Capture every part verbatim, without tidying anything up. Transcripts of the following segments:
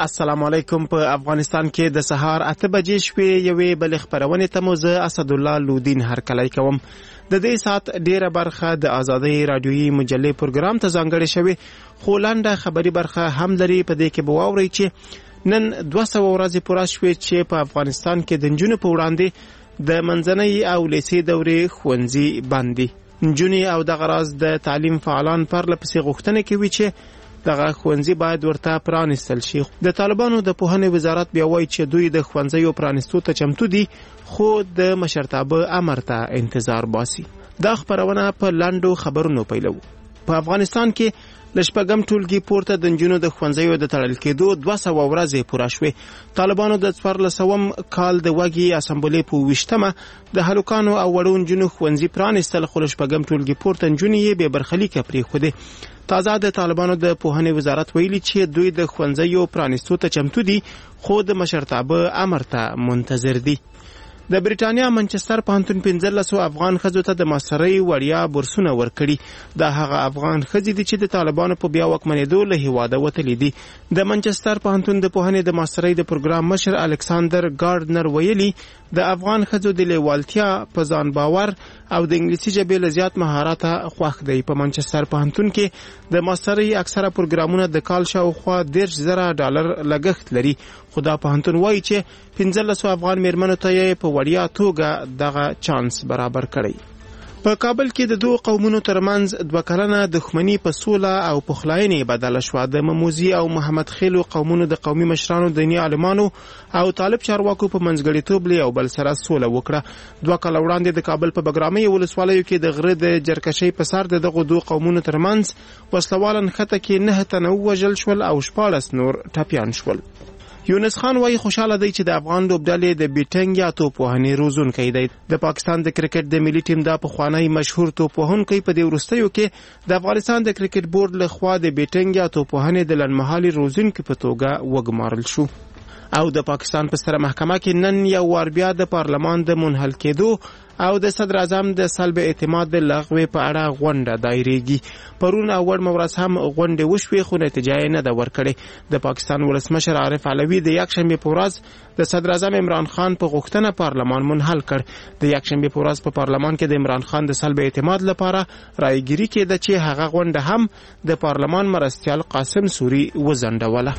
السلام علیکم. په افغانستان کې د سهار اته بجې شوې یوې بل خبرونه ته مو زه اسد الله لودین هرکلی کوم. د دې سات ډیره برخه د آزادۍ رادیویي مجلې پروګرام ته ځانګړې شوې، خو لنډه خبري برخه هم لري. په دې کې به واورئ چې نن دوه سوه ورځې پوره شوې چې په افغانستان کې د نجونو په وړاندې د منځنۍ او لیسې دورې ښوونځي بند دي. نجونې او دغه راز د تعلیم فعالان پرله پسې غوښتنه کوي چې دغه ښوونځي باید ورته پرانستل شي. د طالبانو د پوهنې وزارت بیا وایي چې دوی د ښوونځیو پرانستو ته چمتو دي، خو د مشرتابه امر ته انتظار باسي. دا خبرونه په لاندو خبرونو پیلو. په افغانستان کې لشپږم ټولګي پورته د نجونو د ښوونځیو د تړل کېدو دوه سوه ورځې پوره شوې. طالبانو د څوارلسم کال د وږي اسامبلې په ویشتمه د هلکانو او وړو نجونو ښوونځي پرانستل، خو لشپږم ټولګي پورته نجونې یې بې برخلیکه پرېښودې. تازه د طالبانو د پوهنې وزارت ویلي چې دوی د ښوونځیو پرانستو ته چمتو دي، خو د مشرتابه امر ته منتظر دي. د بریټانیا منچستر پوهنتون پنځلسو افغان ښځو ته د ماسترۍ وړیا بورسونه ورکړي. دا هغه افغان ښځې دي چې د طالبانو په بیا واکمنېدو له هیواده وتلي دي. د منچستر پوهنتون د پوهنې د ماسترۍ د پروګرام مشر الکساندر ګارډنر ویلي د افغان ښځو د لیوالتیا، په ځان باور او د انګلیسي ژبې له زیات مهارت خوښ دی. په منچستر پوهنتون کې د ماسترۍ اکثره پروګرامونه د کال شاوخوا دېرش زره ډالر لګښت لري، خو دا پوهنتون وایي چې پنځلسو افغان میرمنو ته یې په وړیا توګه دغه چانس برابر کړی. په کابل کې د دوه قومونو ترمنځ دوه کلنه دښمني په سوله او پخلاینې بدله شوه. د مموزي او محمد خیلو قومونو د قومي مشرانو، دیني عالمانو او طالب چارواکو په منځګړیتوب له یو بل سره سوله وکړه. دوه کاله وړاندې د کابل په بګرامۍ ولسوالیو کې د غره د جرکشۍ په سر د دغو دوه قومونو ترمنځ وسلواله نښته کې نه تنه ووژل شول او شپاړس نور ټپیان شول. یونس خان وايي خوشاله دی چې د افغان لوبډلې د بیټنګ یا توپوهنې روزونکی دی. د پاکستان د کرکټ د ملي ټیم د پخوانی مشهور توپوهونکی په دې وروستیو کې د افغانستان د کرکټ بورډ له خوا د بیټنګ یا توپوهنې د لنډمهالي روزونکي په توګه وګمارل شو. او د پاکستان په ستره محکمه کې نن یو وار بیا د پارلمان د منحل کېدو او د صدر اعظم د سلب اعتماد د لغوې په اړه غونډه دایریږي. پرون او وړمه ورځ هم غونډې وشوې، خو نتیجه یې نه ده ورکړې. د پاکستان ولسمشر عارف علوي د یکشنبې په ورځ د صدر اعظم عمران خان په غوښتنه پارلمان منحل کړ. د یکشنبې په ورځ په پارلمان کې د عمران خان د سلب اعتماد لپاره رایګیري کېده چې هغه غونډه هم د پارلمان مرستیال قاسم سوري وځنډوله.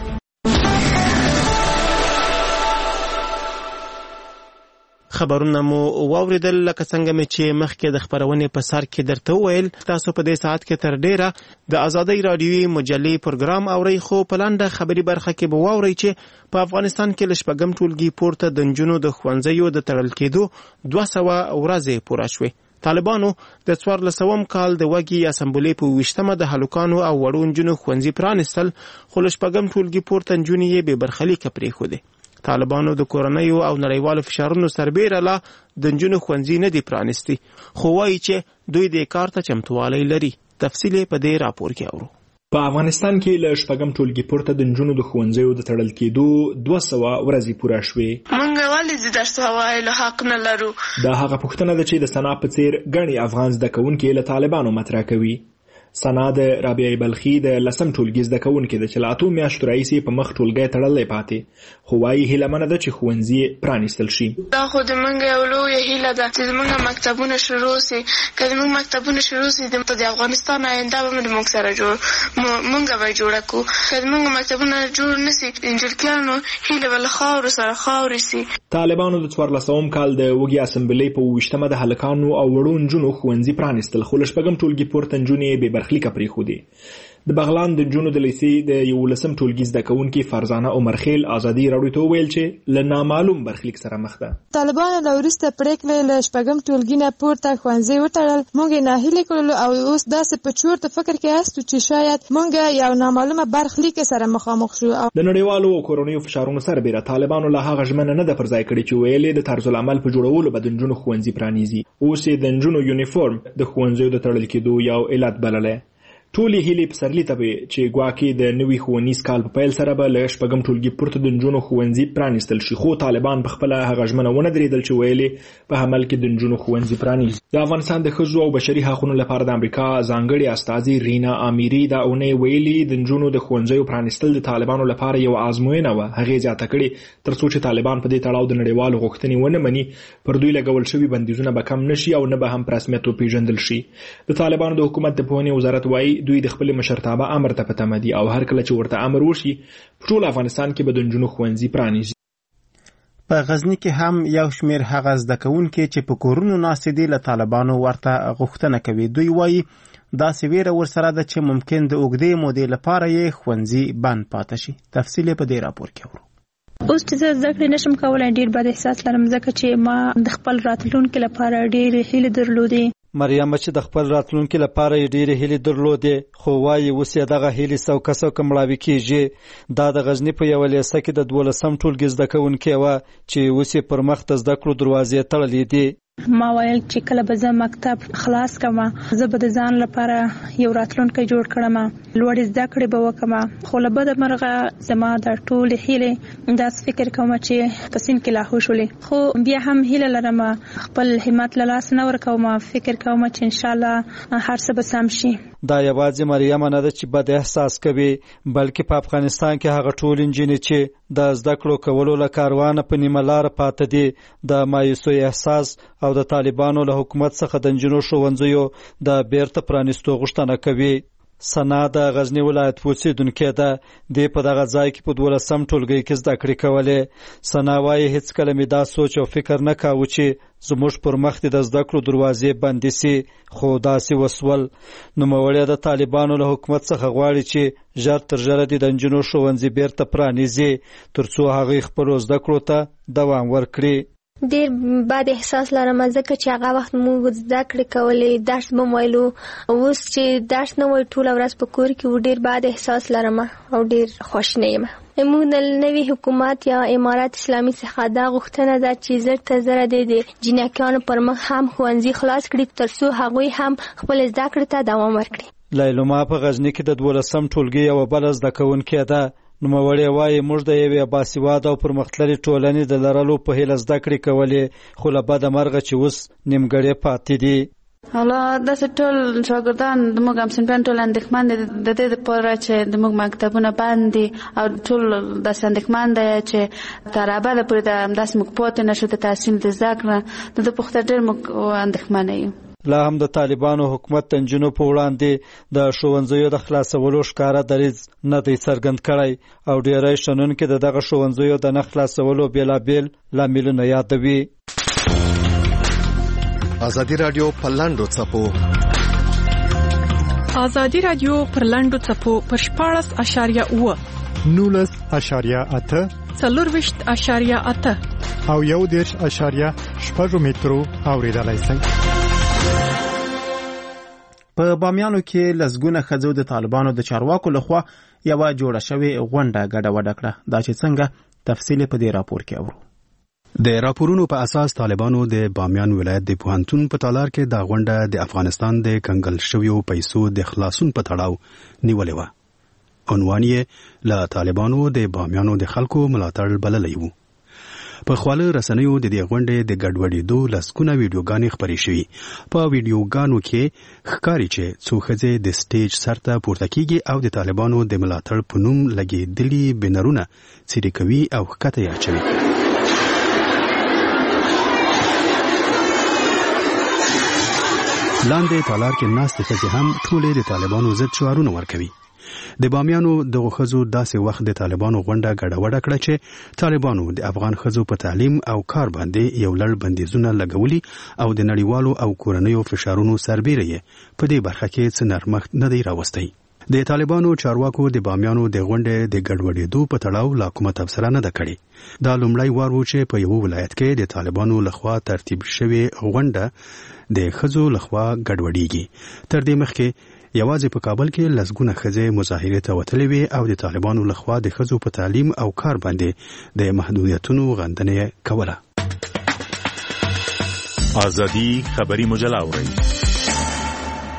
خبرونه مو واوریدل، لکه څنګه مې چې مخکې د خبرونې په سر کې درته وویل. تاسو په دې ساعت کې تر ډیره د آزادۍ رادیویي مجلې پروګرام اورئ، خو په لنډه خبري برخه کې به واورئ چې په افغانستان کې له شپږم ټولګي پورته د نجونو د ښوونځیو د تړل کېدو دوه سوه ورځې پوره شوې. طالبانو د څوارلسم کال د وږي اسامبلې په ویشتمه د هلکانو او وړو نجونو ښوونځي پرانستل، خو له شپږم ټولګي پورته نجونې یې بې برخلیکه پرېښودې. طالبانو د کورنیو او نړیوالو فشارونو سربیره لا د نجونو ښوونځي نه دي پرانستي، خو وایي چې دوی دې کار ته چمتووالی لري. تفصیل په دې راپور کې اورو. په افغانستان کې له شپږم ټولګي پورته د نجونو د ښوونځیو د تړل کېدو دوه سوه ورځې پوره شوې. موږ ولې د درس وویلو حق نه لرو؟ دا هغه پوښتنه ده چې د سنا په څېر ګڼې افغان زده کوونکي له طالبانو مطرح کوي. سنا د رابعه بلخي د لسم ټولګي زده کوونکې ده چې له اتو میاشتو راهیسې په مخ ټولګی تړلی پاتې، خو وایي هیله منه ده چې ښوونځي پرانیستل شي. دا خو زموږ یو لویه هیله ده چې زموږ مکتبونه شروع سي. که زموږ مکتبونه شروع سي د افغانستان آینده به موږ سره جوړ موږ به جوړه کړو. که زموږ مکتبونه جوړ نه سي، انجلکیانو هیله به له خاورو سره خاورې سي. طالبانو د څوارلسم کال د وږي اسامبلۍ په اوویشتمه د هلکانو او وړو نجونو ښوونځي پرانیستل، خو له شپږم ټولګي پورته نجونې بې برخلیکه پرېښودې. د بغلان د نجونو د لیسې د یولسم ټولګي زده کوونکې فرزانه عمرخیل ازادي راډیو ته وویل چې له نامعلوم برخلیک سره مخ ده. طالبانو له وروسته پرېکړې له شپږم ټولګي نه پورته ښوونځي وتړل. موږ یې ناهیلې کړلو او اوس داسې په چورته فکر کې هستو چې شاید موږ یو نامعلومه برخلیک سره مخامخ شو. د نړیوالو او کورنیو فشارونو سربیره طالبانو له هغه ژمنه نه ده پر ځای کړې چې ویلې د طرزالعمل په جوړولو به د نجونو ښوونځي پرانیزي. اوس یې د نجونو یونیفورم د ښوونځیو د تړل کېدو یو علت بللی. ټولې هیلې پسرلي ته به چې ګواکې د نوي ښوونیز کال په پیل سره به له شپږم ټولګي پورته د نجونو ښوونځي پرانیستل شي، خو طالبان په خپله هغه ژمنه ونه درېدل چې ویل په عمل کې د نجونو ښوونځي پرانیزي. د افغانستان د ښځو او بشري حقونو لپاره د امریکا ځانګړې استازي رینا آمیري دا اونۍ ویلي د نجونو د ښوونځیو پرانیستل د طالبانو لپاره یو آزموینه وه. هغې زیاته کړې تر څو چې طالبان په دې تړاو د نړیوالو غوښتنې ونه مني، پر دوی لګول شوي بندیزونه به کم نشي او نه به هم په رسمیت وپېژندل شي. د طالبانو د حکومت د پوهنې وزارت وایي دوی د خپلې مشرتابه امر ته په تمه دي او هر کله چې ورته امر وشي په ټول افغانستان کې به د نجونو ښوونځي پرانیزي. په غزني کې هم یو شمیر هغه زده کوونکي چې په کورونو ناستې دي له طالبانو ورته غوښتنه کوي. دوی وایي داسې ویره ورسره ده چې ممکن د اوږدې مودې لپاره یې ښوونځي بند پاتې شي. تفصیل یې په دې راپور کې اورو. اوس چې زه زده کړې نشم کولی ډېر بد احساس لرم، ځکه چې ما د خپل راتلونکي لپاره ډېرې هیلې درلودې. مریم چې د خپل راتلونکي لپاره یې ډېرې هیلې درلودې، خو وایي اوس یې دغه هیلې سوکه سوکه مړاوې کېږي. دا د غزني په یوه لیسه کې د دولسم ټولګي زده کوونکې وه چې اوس یې پر مخ د زده کړو دروازې تړلې دي. ما ویل چې کله به زه مکتب خلاص کړم زه به د ځان لپاره یو راتلونکی جوړ کړم، لوړې زده کړې به وکړم. خو له بده مرغه زما د ټولې هیلې داسې فکر کوم چې په سیند کې لاهو شولې، خو بیا هم هیله لرم خپل همت له لاسه نه ورکوم، فکر کوم چې انشاءالله هر څه به سم شي. دا یوازې مریم نه ده چې بد احساس کوي، بلکې په افغانستان کې هغه ټول نجونې چې د زده کړو کولو له کاروانه په نیمه لاره پاته دي د مایوسۍ احساس او د طالبانو له حکومت څخه د نجونو ښوونځیو د بیرته پرانیستو غوښتنه کوي. سنا د غزنی ولایت اوسیدونکې ده، دی په دغه ځای کې په دولسم ټولګي کې زده کړې کولې. سنا وایي هیڅ کله مې دا سوچ او فکر نه کاوه چې زموږ پر مخ د زده کړو دروازې بندې سي، خو داسې وسول. نوموړی د طالبانو له حکومت څخه غواړي چې ژر تر ژره د نجونو ښوونځي بیرته پرانیزي تر څو هغوی خپلو زده کړو ته دوام ورکړي. ډیر بد احساس لرم ځکه چې هغه وخت موږ زده کړې کولې، درس به مو ویلو، اوس چې درس نه وای ټوله ورځ په کور کې و، ډیر بد احساس لرم او ډیر خواشینی یم. موږ د نوي حکومت یا امارات اسلامي څخه دا غوښتنه ده چې زر تر زره د جنکیانو پر مخ هم ښوونځي خلاص کړي تر څو هغوی هم خپل زده کړې ته دوام ورکړي. لیلما په غزني کې د دولسم ټولګي یوه بله زده کوونکې ده. نوموړی وایي موږ د یوې باسواده او پرمختللې ټولنې د لرلو په هیله زده کړې کولې، خو له بده مرغه چې اوس نیمګړې پاتې دي. حالا داسې ټول شاګردان د موږ همصنفیان ټول اندېښمن دي د دې دپاره چې د موږ مکتبونه بند دي او ټول داسې اندېښمن دی چې تر ابده پورې د همداسې موږ پاتې نه شو د تحصیل د زده کړه د ده په خاطر ډېر موږ اندېښمنه یو. لا هم د طالبانو حکومت د نجونو په وړاندې د ښوونځیو د خلاصولو ښکاره دریځ نه دی څرګند کړی او ډېری شنونکي د دغه ښوونځیو د نه خلاصولو بېلابېل لاملونه یادوي. ازادي راډیو پر لنډو څپو ازادي راډیو پر لنډو څپو پر شپاړس اشاریه اوه نولس اشاریه اته څلورویشت اشاریه اته او یو دېرش اشاریه شپږ مترو اورېدلی شئ. په بامیانو کې لسګونه ښځو د طالبانو د چارواکو لخوا یوه جوړه شوې غونډه ګډوډه کړه. دا چې څنګه تفصیل په دې راپور کې اورو. د راپورونو په اساس طالبانو د بامیان ولایت د پوهنتون په تالار کې دا غونډه د افغانستان د کنګل شویو پیسو د خلاصون په تړاو نیولې وه. عنوان یې له طالبانو د بامیانو د خلکو ملاتړ بللی و. په خواله رسنیو د دې غونډې د ګډوډېدو لسګونه ویډیوګانې خپرې شوي. په ویډیوګانو کې ښکاري چې څو ښځې د سټیج سر ته پورته کیږي او د طالبانو د ملاتړ په نوم لګېدلي بنرونه څیرې کوي او ښکته یې اچوي. لاندې تالار کې ناستې ښځې هم ټولې د طالبانو ضد شعارونه ورکوي. د بامیانو دغو ښځو داسې وخت د طالبانو غونډه ګډوډه کړه چې طالبانو د افغان ښځو په تعلیم او کار باندې یو لړ بندیزونه لګولي او د نړیوالو او کورنیو فشارونو سربیره یې په دې برخه کې څه نرمښت نه دی راوستی. د طالبانو چارواکو د بامیانو د غونډې د ګډوډېدو په تړاو لا کومه تبصره نه ده کړې. دا لومړی وار و چې په یوه ولایت کې د طالبانو لخوا ترتیب شوې غونډه د ښځو لخوا ګډوډېږي. تر دې مخکې یوازې په کابل کې لسګونه ښځې مظاهرې ته وتلې وې او د طالبانو لخوا د ښځو په تعلیم او کار باندې د محدودیتونو غندنه کوله. ازادي خبري مجله اوري.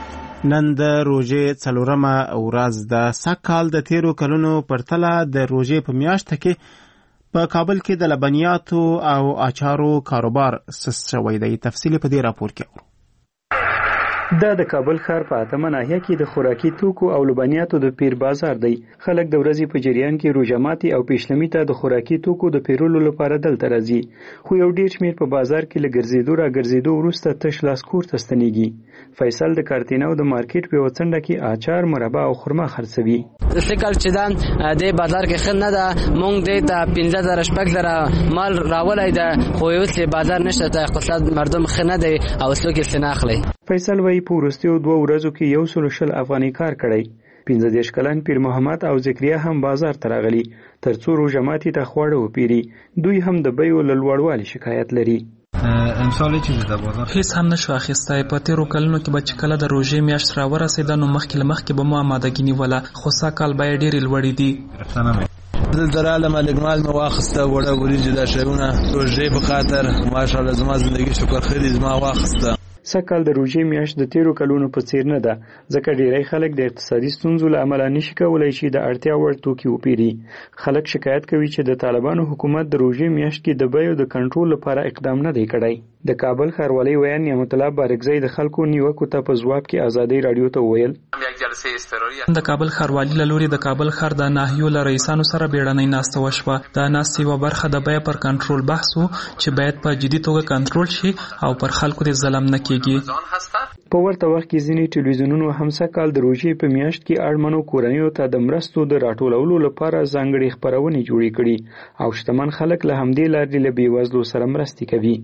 نن د روژې څلورمه ورځ ده. سږکال د تیرو کلونو پرتله د روژې په میاشت کې په کابل کې د لبنیاتو او اچارو کاروبار سست شوی دی. تفصیل په دې راپور کې اورو. دا د کابل ښار په اتمه ناحیه کې د خوراکي توکو او لبنیاتو د پیر بازار دی. خلک د ورځې په جریان کې روژه ماتي او پیشلمي ته د خوراکي توکو د پیرولو لپاره دلته راځي. خو یو ډیر شمیر په بازار کې له ګرځېدو را ګرځېدو وروسته تش لاس کور ته ستنېږي. فیصل د کارتینو د مارکیټ په یوه څنډه کې اچار، مربا او خرما خرڅوي. فکر چې دا د بازار کې ښه نه ده، مونږ دې ته پنځه زره شپږ زره مال راولی ده، خو اوس بازار نشته، ته اقتصاد مردم ښه نه دی او اوس لوکې څه نه اخلي. فیصل وایي په وروستیو دوه ورځو کې یو سل شل افغاني کار کړی. پنځه دېرش کلن پیر محمد او ذکریا هم بازار ته راغلي تر څو روژه ماتي ته خواړه وپیري. دوی هم د بیو له لوړوالي شکایت لري. امسال چیزی د بازار هیڅ هم نشو اخیستی. په تیرو کلونو کې به چې کله د روژې میاشت را ورسېده نو مخکې له مخکې به مو امادګي نیوله، خو سږکال بیې ډېرې لوړې دي. دلته رالم لګمال مې واخیسته، وړه وریجې دا شیونه روژې په خاطر ماشاءالله زما زندګي شکر خیلی زما واخیسته. سږکال د روژې میاشت د تیرو کلونو په څیر نه ده، ځکه ډیری خلک د اقتصادي ستونزو له امله نشي کولی چې د اړتیا وړ توکي وپیري. خلک شکایت کوي چې د طالبانو حکومت د روژې میاشت کې د بیو د کنټرول لپاره اقدام نه دی کړی. د کابل ښاروالۍ ویان نعمت الله بارکزی د خلکو نیوکو ته په ځواب کې ازادۍ راډیو ته وویل د کابل ښاروالۍ له لوري د کابل ښار د ناحیو له رئیسانو سره بیړنۍ ناسته وشوه. د ناستې یوه برخه د بیې پر کنټرول بحث و چې باید په جدي توګه کنټرول شي او پر خلکو د ظلم نه کېږي. په ورته وخت کې ځینې ټلویزیونونو هم سږکال د روژې په میاشت کې اړمنو کورنیو ته د مرستو د راټولولو لپاره ځانګړې خپرونې جوړې کړي او شتمن خلک له همدې لارې له بېوزلو سره مرستې کوي.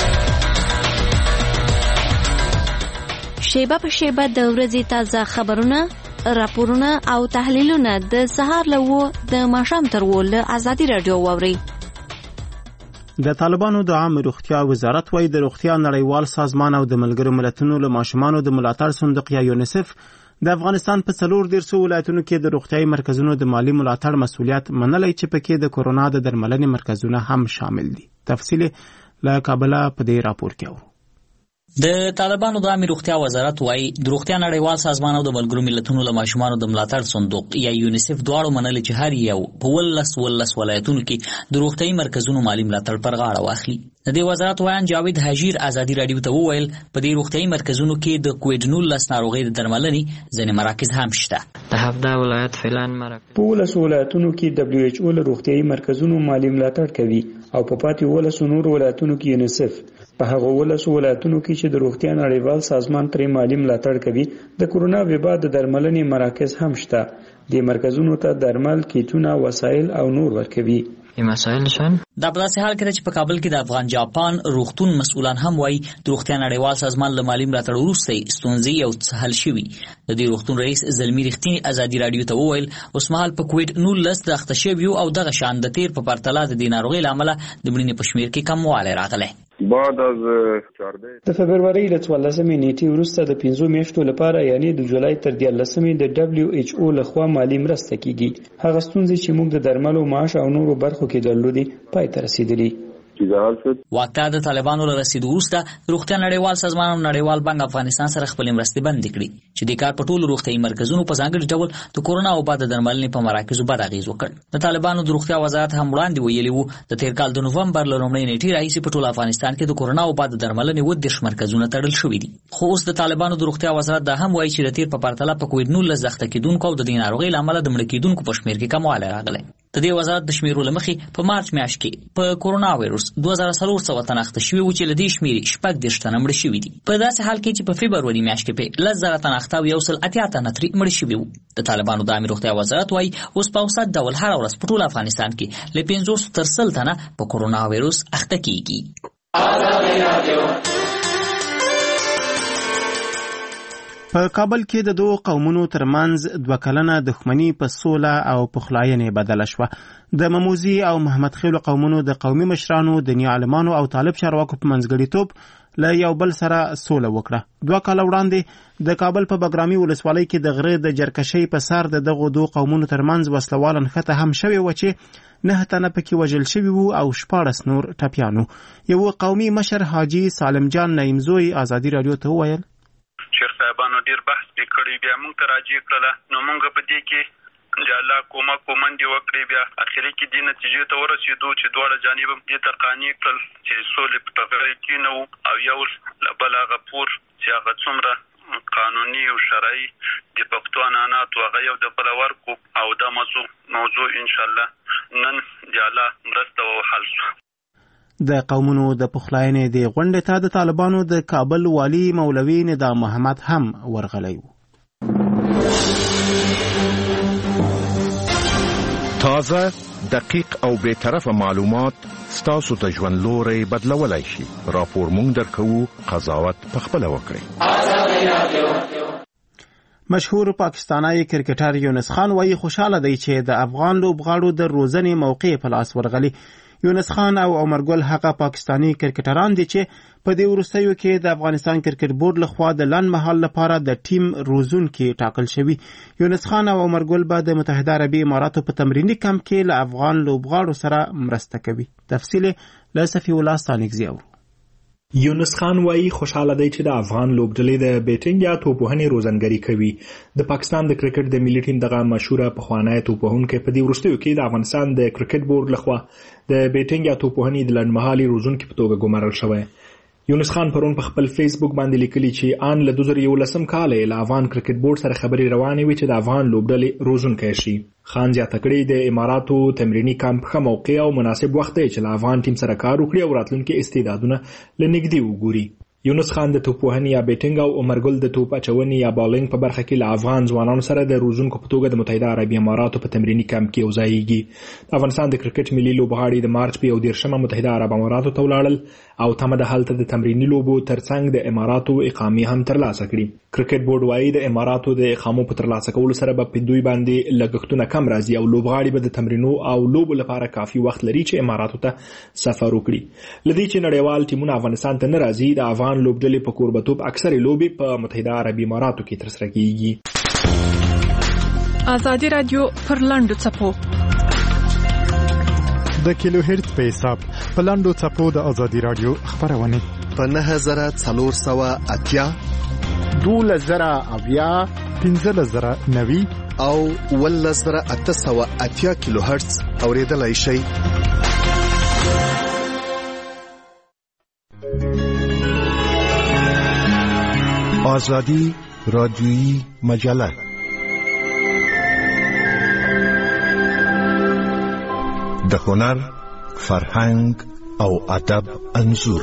شیبه په شیبه د ورځې تازه خبرونه، راپورونه او تحلیلونه د سهار له اوه د ماښام تر اوه له ازادي راډیو واورئ. د طالبانو د عامه روغتیا وزارت وايي د روغتیا نړیوال سازمان او د ملګرو ملتونو له ماشومانو د ملاتړ صندوق یا یونیسف د افغانستان په څلور دېرشو ولایتونو کې د روغتیايي مرکزونو د مالی ملاتړ مسؤلیت منلی چې پکې د کورونا د درملنې مرکزونه هم شامل دي. تفصیل له کابله په دې راپور کې اورو. د طالبانو د عامه روغتیا وزارت وايي د روغتیا نړیوال سازمان او د ملګرو ملتونو له ماشومانو د ملاتړ صندوق یا یونیسف دواړو منلي چې هر یو په ولس ولس ولایتونو کې د روغتیايي مرکزونو مالی ملاتړ پر غاړه واخلي. د دې وزارت وایي جاوید حجیر ازادي راډیو ته وویل په دې روغتیايي مرکزونو کې د کووډ نولس ناروغۍ د درملنې ځینې مراکز هم شته. د هفده ولایت فعلان مرکز په ولس ولایتونو کې دبليو ایچ او له روغتیايي مرکزونو مالی ملاتړ کوي او په پاتې ولس نور ولایتونو کې یونیسف. په هغه ولسو ولایتونو کې چې د روغتیا نړیوال سازمان پرې مالی ملاتړ کوي د کورونا وبا د درملنې مراکز هم شته. د مرکزونو ته درمل، کیټونه، وسایل او نور ورکوي. مسائل شان دا په داسې حال کې چې په کابل کې د افغان جاپان روغتون مسؤلان هم وایي د روغتیا نړیوال سازمان له مالی ملاتړ وروسته ستونزې یو څه حل شوي. د دې روغتون رئیس زلمي رښتیني ازادي راډیو ته وویل اوس مهال په کووډ نولس د اخته شویو او دغه شان د تیر په پرتله د دې ناروغۍ له امله د مړینې په شمېر کې کموالی راغلی. بعد از د فبرورۍ له څوارلسمې نیټې وروسته د پنځو میاشتو لپاره یعنی د جولای تر دیارلسمې د دبليو ایچ او لخوا مالی مرسته کیږي. هغه ستونزې چې موږ د درملو، معاش او نورو برخو کې درلودي پای ته رسیدلي. واقعا د طالبانو له رسیدو وروسته روغتیا نړیوال سازمان او نړیوال بانک افغانستان سره خپلې مرستې بندې کړي چې د کار په ټولو روغتیايي مرکزونو په ځانګړي ډول د کورونا وبا د درملنې په مراکزو بد اغېز وکړ. د طالبانو د روغتیا وزارت هم وړاندې ویلي وو د تیر کال د نومبر له لومړۍ نیټې راهیسې په ټول افغانستان کې د کورونا وبا د درملنې اووه دېرش مرکزونه تړل شوي دي. خو اوس د طالبانو د روغتیا وزارت دا هم وایي چې د تیر په پرتله په کووډ نولس د اخته کېدونکو او د دې ناروغۍ له امله د مړه کېدونکو په شمېر کې کموالی راغلی. د دې وزارت د شمیرو له مخې په مارچ میاشت کې په کورونا وایروس دوه زره څلور سوه تنه اخته شوي وو چې له دې شمېرې شپږ دېرش تنه مړه شوي دي. په داسې حال کې چې په فبروري میاشت کې په لس زره تنه اخته او یو سل اتیا تنه ترې مړه شوي وو. د طالبانو د عامه روغتیا وزارت وایي اوس په اوسط ډول هره ورځ په ټول افغانستان کې له پنځوس تر سل تنه په کورونا وایروس اخته کېږي. په کابل کې د دوه قومونو ترمنځ دوه کلنه دښمني په سوله او پخلاینې بدله شوه. د مموزي او محمد خیلو قومونو د قومي مشرانو، دیني عالمانو او طالب چارواکو په منځګړیتوب له یو بل سره سوله وکړه. دوه کاله وړاندې د کابل په بګرامي ولسوالۍ کې د غره د جرکشۍ په سر د دغو دوه قومونو ترمنځ وسلواله نښته هم شوې وه چې نه تنه پکې وژل شوي وو او شپاړس نور ټپیان وو. یو قومي مشر حاجي سالم جان نعیمزوی ازادي راډیو ته وویل شیخ صاحب طالبانو ډیر بحث پې کړی، بیا موږ ته راجع کړله. نو موږ په دې کې د الله کومک کومندې وکړې، بیا اخري کې دې نتیجې ته ورسېدو چې دواړه جانب هم دې ته قانع کړل چې سولې په ټغره کې نه وو، او یو له بل هغه پور چې هغه څومره قانوني او شرعي د پښتو عنعناتو هغه یو د بله ورکړو، او دا موضوع موضوع انشاءالله نن د الله مرسته وحل شو. د قومونو د پخلاینې د غونډې ته د طالبانو د کابل والي مولوي نظام محمد هم ورغلی و. تازه، دقیق او بی‌طرفه معلومات ستاسو د ژوند لوری بدلولای شي. راپور مونږ درکوو، قضاوت پخپله وکړئ. مشهور پاکستانی کرکټر یونس خان وایي خوشاله دی چې د افغان لوبغاړو د روزنې موقع په لاس ورغلی. یونس خان او عمرګل هغه پاکستانی کرکټران دي چې په دې وروستیو کې د افغانستان کرکټ بورډ لخوا د لنډ مهال لپاره د ټیم روزونکي ټاکل شوي. یونس خان او عمرګل به د متحده عربي اماراتو په تمریني کمپ کې له افغان لوبغاړو سره مرسته کوي. تفصیل له صفي الله ستانکزي اورو. یونس خان وایي خوشاله دی چې د افغان لوبډلې د بیټینګ یا توپوهنې روزنګري کوي. د پاکستان د کرکټ د ملي ټیم دغه مشهوره پخوانی توپوهونکی په دې وروستیو کې د افغانستان د کرکټ بورډ لخوا د بیټینګ یا توپوهنې د لنډمهالي روزونکي په توګه ګمارل شوی. یونس خان پرون په خپل فیسبوک باندې لیکلي چې آن له دوه زره یولسم کال له افغان کرکټ بورډ سره خبرې روانې وي چې د افغان لوبډلې روزونکی شي. خان زیاته کړې د اماراتو تمرینی کمپ ښه موقع او مناسب وخت دی چې له افغان ټیم سره کار وکړي او راتلونکي استعدادونه له نږدې وګوري. یونس خان د توپوهنې یا بیټینګ او عمرګل د توپ اچونې یا بالینګ په برخه کې له افغان ځوانانو سره د روزونکو په توګه د متحده عربي اماراتو په تمرینی کمپ کې یوځایږي. د افغانستان د کرکټ ملي لوبغاړي د مارچ په یو دېرشمه متحده عرب اماراتو ته ولاړل او تمه ده هلته د تمرینی لوبو ترڅنګ د اماراتو اقامې هم ترلاسه کړي. کرکټ بورډ وایي د اماراتو د اقامو په ترلاسه کولو سره به په دوی باندې لګښتونه کم راځي او لوبغاړي به د تمرینو او لوبو لپاره کافي وخت لري چې اماراتو ته سفر وکړي. لدې چې نړیوال ټیمونه افغانستان ته نه راځي، د افغان لوبډلې په کوربتوب اکثره لوبې په متحده عربي اماراتو کې ترسره کیږي. ازادي رادیو پر لاندو چپو د کیلو هرتز په حساب په لاندو چپو د ازادي رادیو خبرونه په نه زره څلور سوه اتیا، دولس زره اویا، پنځلس زره نوي او ولس زره اته سوه اتیا کیلو هرتز اوریدلای شئ. آزادی رادیویی مجله د هنر، فرهنګ او ادب انځور.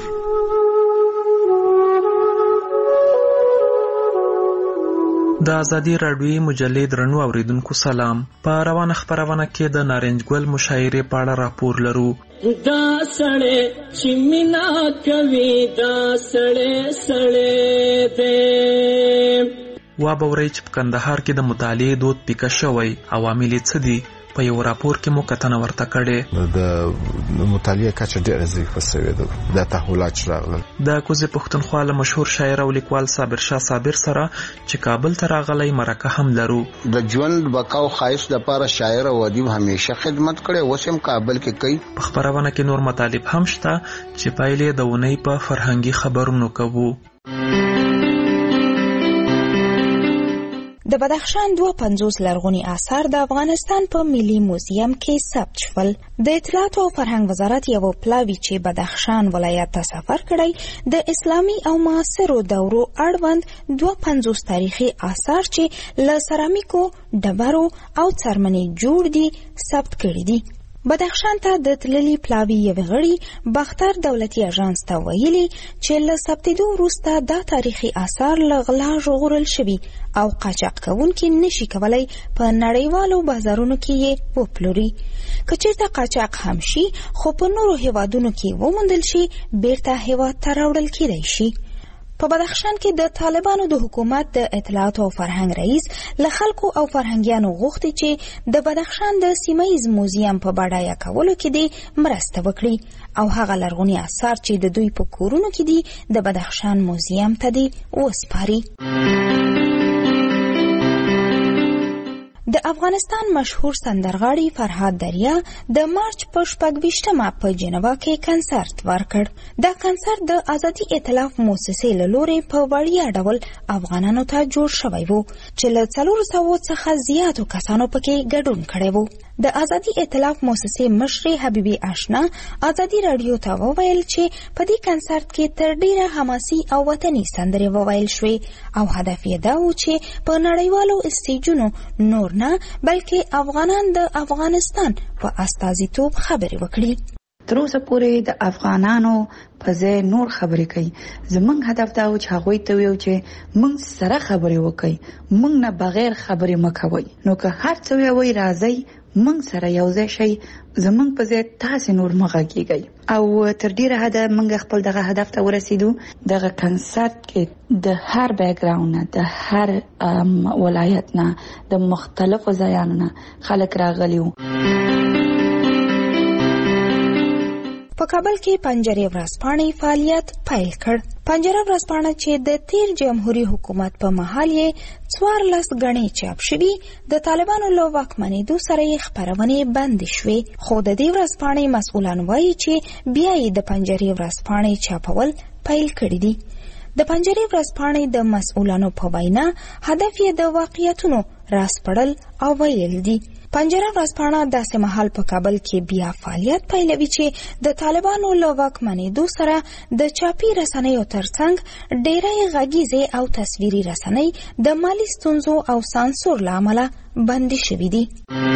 د ازادي راډیویي مجلې درنو اوریدونکو سلام. په روانه خبرونه کې د نارنج ګل مشاعرې په اړه راپور لرو. دا سړی چې مینا کوي دا سړی سړی دی. وا به ورئ چې په کندهار کې د مطالعې دود پیکه شوی، عوامل یې څه دي؟ په یو راپور کې مو کتنه ورته کړې. د مطالعې کچه ډېره ضعیفه سوې ده، دا تحولات چې راغلل. د کوزې پښتونخوا له مشهور شاعر او لیکوال صابر شاه صابر سره چې کابل ته راغلی مرکه هم لرو. د ژوند بقا او ښایست لپاره شاعر او ادیب همیشه خدمت کړي، اوس هم کابل کې کوي. په خبرونه کې نور مطالب هم شته چې پایلې د اونۍ په فرهنګي خبرونو کوو. د بدخشان دوه پنځوس لرغوني آثار د افغانستان په ملي موزیم کې ثبت شول. د اطلاعات او فرهنګ وزارت یو پلاوی چې بدخشان ولایت ته سفر کړی د اسلامي او معاصرو دورو اړوند دوه پنځوس تاریخي آثار چې له سرامیکو، ډبرو او څرمنې جوړ دي ثبت کړي دي. بدخشان ته د تللي پلاوي یو غړي باختر دولتي اژانس ته ویلي چې له ثبتېدو وروسته دا تاریخي آثار له غلا ژغورل شوي او قاچاق کوونکي نشي کولی په نړیوالو بازارونو کې یې وپلوري. که چېرته قاچاق هم شي خو په نورو هیوادونو کې وموندل شي، بیرته هیواد ته راوړل کیدی شي. په بدخشان کې د طالبانو د حکومت د اطلاعات او فرهنګ رئیس له خلکو او فرهنګیانو غوښتي چې د بدخشان د سیمایز موزیم په بډایه کولو کې دې مرسته وکړي او هغه لرغوني آثار چې د دوی په کورونو کې دي د بدخشان موزیم ته دې وسپاري. د افغانستان مشهور سندرغاړي فرهاد دریا د مارچ په شپږ ویشتمه په جنوا کې کنسرت ورکړ. دا کنسرت د آزادي ائتلاف موسسې له لورې په وړیا ډول افغانانو ته جوړ شوی وو چې له څلورو سوو څخه زیاتو کسانو پکې ګډون کړی وو. د آزادي ائتلاف موسسې مشرې حبیبي آشنا آزادي راډیو ته وویل چې په دې کنسرت کې تر ډیره حماسي او وطني سندرې وویل شوې او هدف یې دا و چې په نړیوالو استیجونو نور نه بلکې افغانان د افغانستان په استازیتوب خبرې وکړي. تر اوسه پورې د افغانانو په ځای نور خبرې کوي. زمونږ هدف دا و چې هغوی ته ویو چې موږ سره خبرې وکړئ، موږ نه بغیر خبرې مه کوئ. نو که هر څه ویوئ راځئ موږ سره یو ځای شئ، زمونږ په ځای تاسې نور مه غږیږئ. او تر ډیره حده موږ خپل دغه هدف ته ورسېدو. دغه کنسرت کې د هر بیک ګراوند نه، د هر ولایت نه، د مختلفو ځایانو نه خلک راغلي وو. په کابل کې پنجرې ورځپاڼې فعالیت پیل کړ. پنجره ورځپاڼه چې د تیر جمهوریت حکومت په مهال یې څوارلس ګڼې چاپ شوي، د طالبانو له واکمنېدو سره یې خپرونې بندې شوې. خو د دې ورځپاڼې مسؤلان وایي چې بیا یې د پنجرې ورځپاڼې چاپول پیل کړي دي. د پنجرې ورځپاڼې د مسؤلانو په وینا هدف یې د واقعیتونو راسپړل او ویل دي. پنجره ورځپاڼه داسې مهال په کابل کې بیا فعالیت پیلوي چې د طالبانو له واکمنېدو سره د چاپي رسنیو ترڅنګ ډېری غږیزې او تصویري رسنۍ د مالي ستونزو او سانسور له امله بندي شوي دي.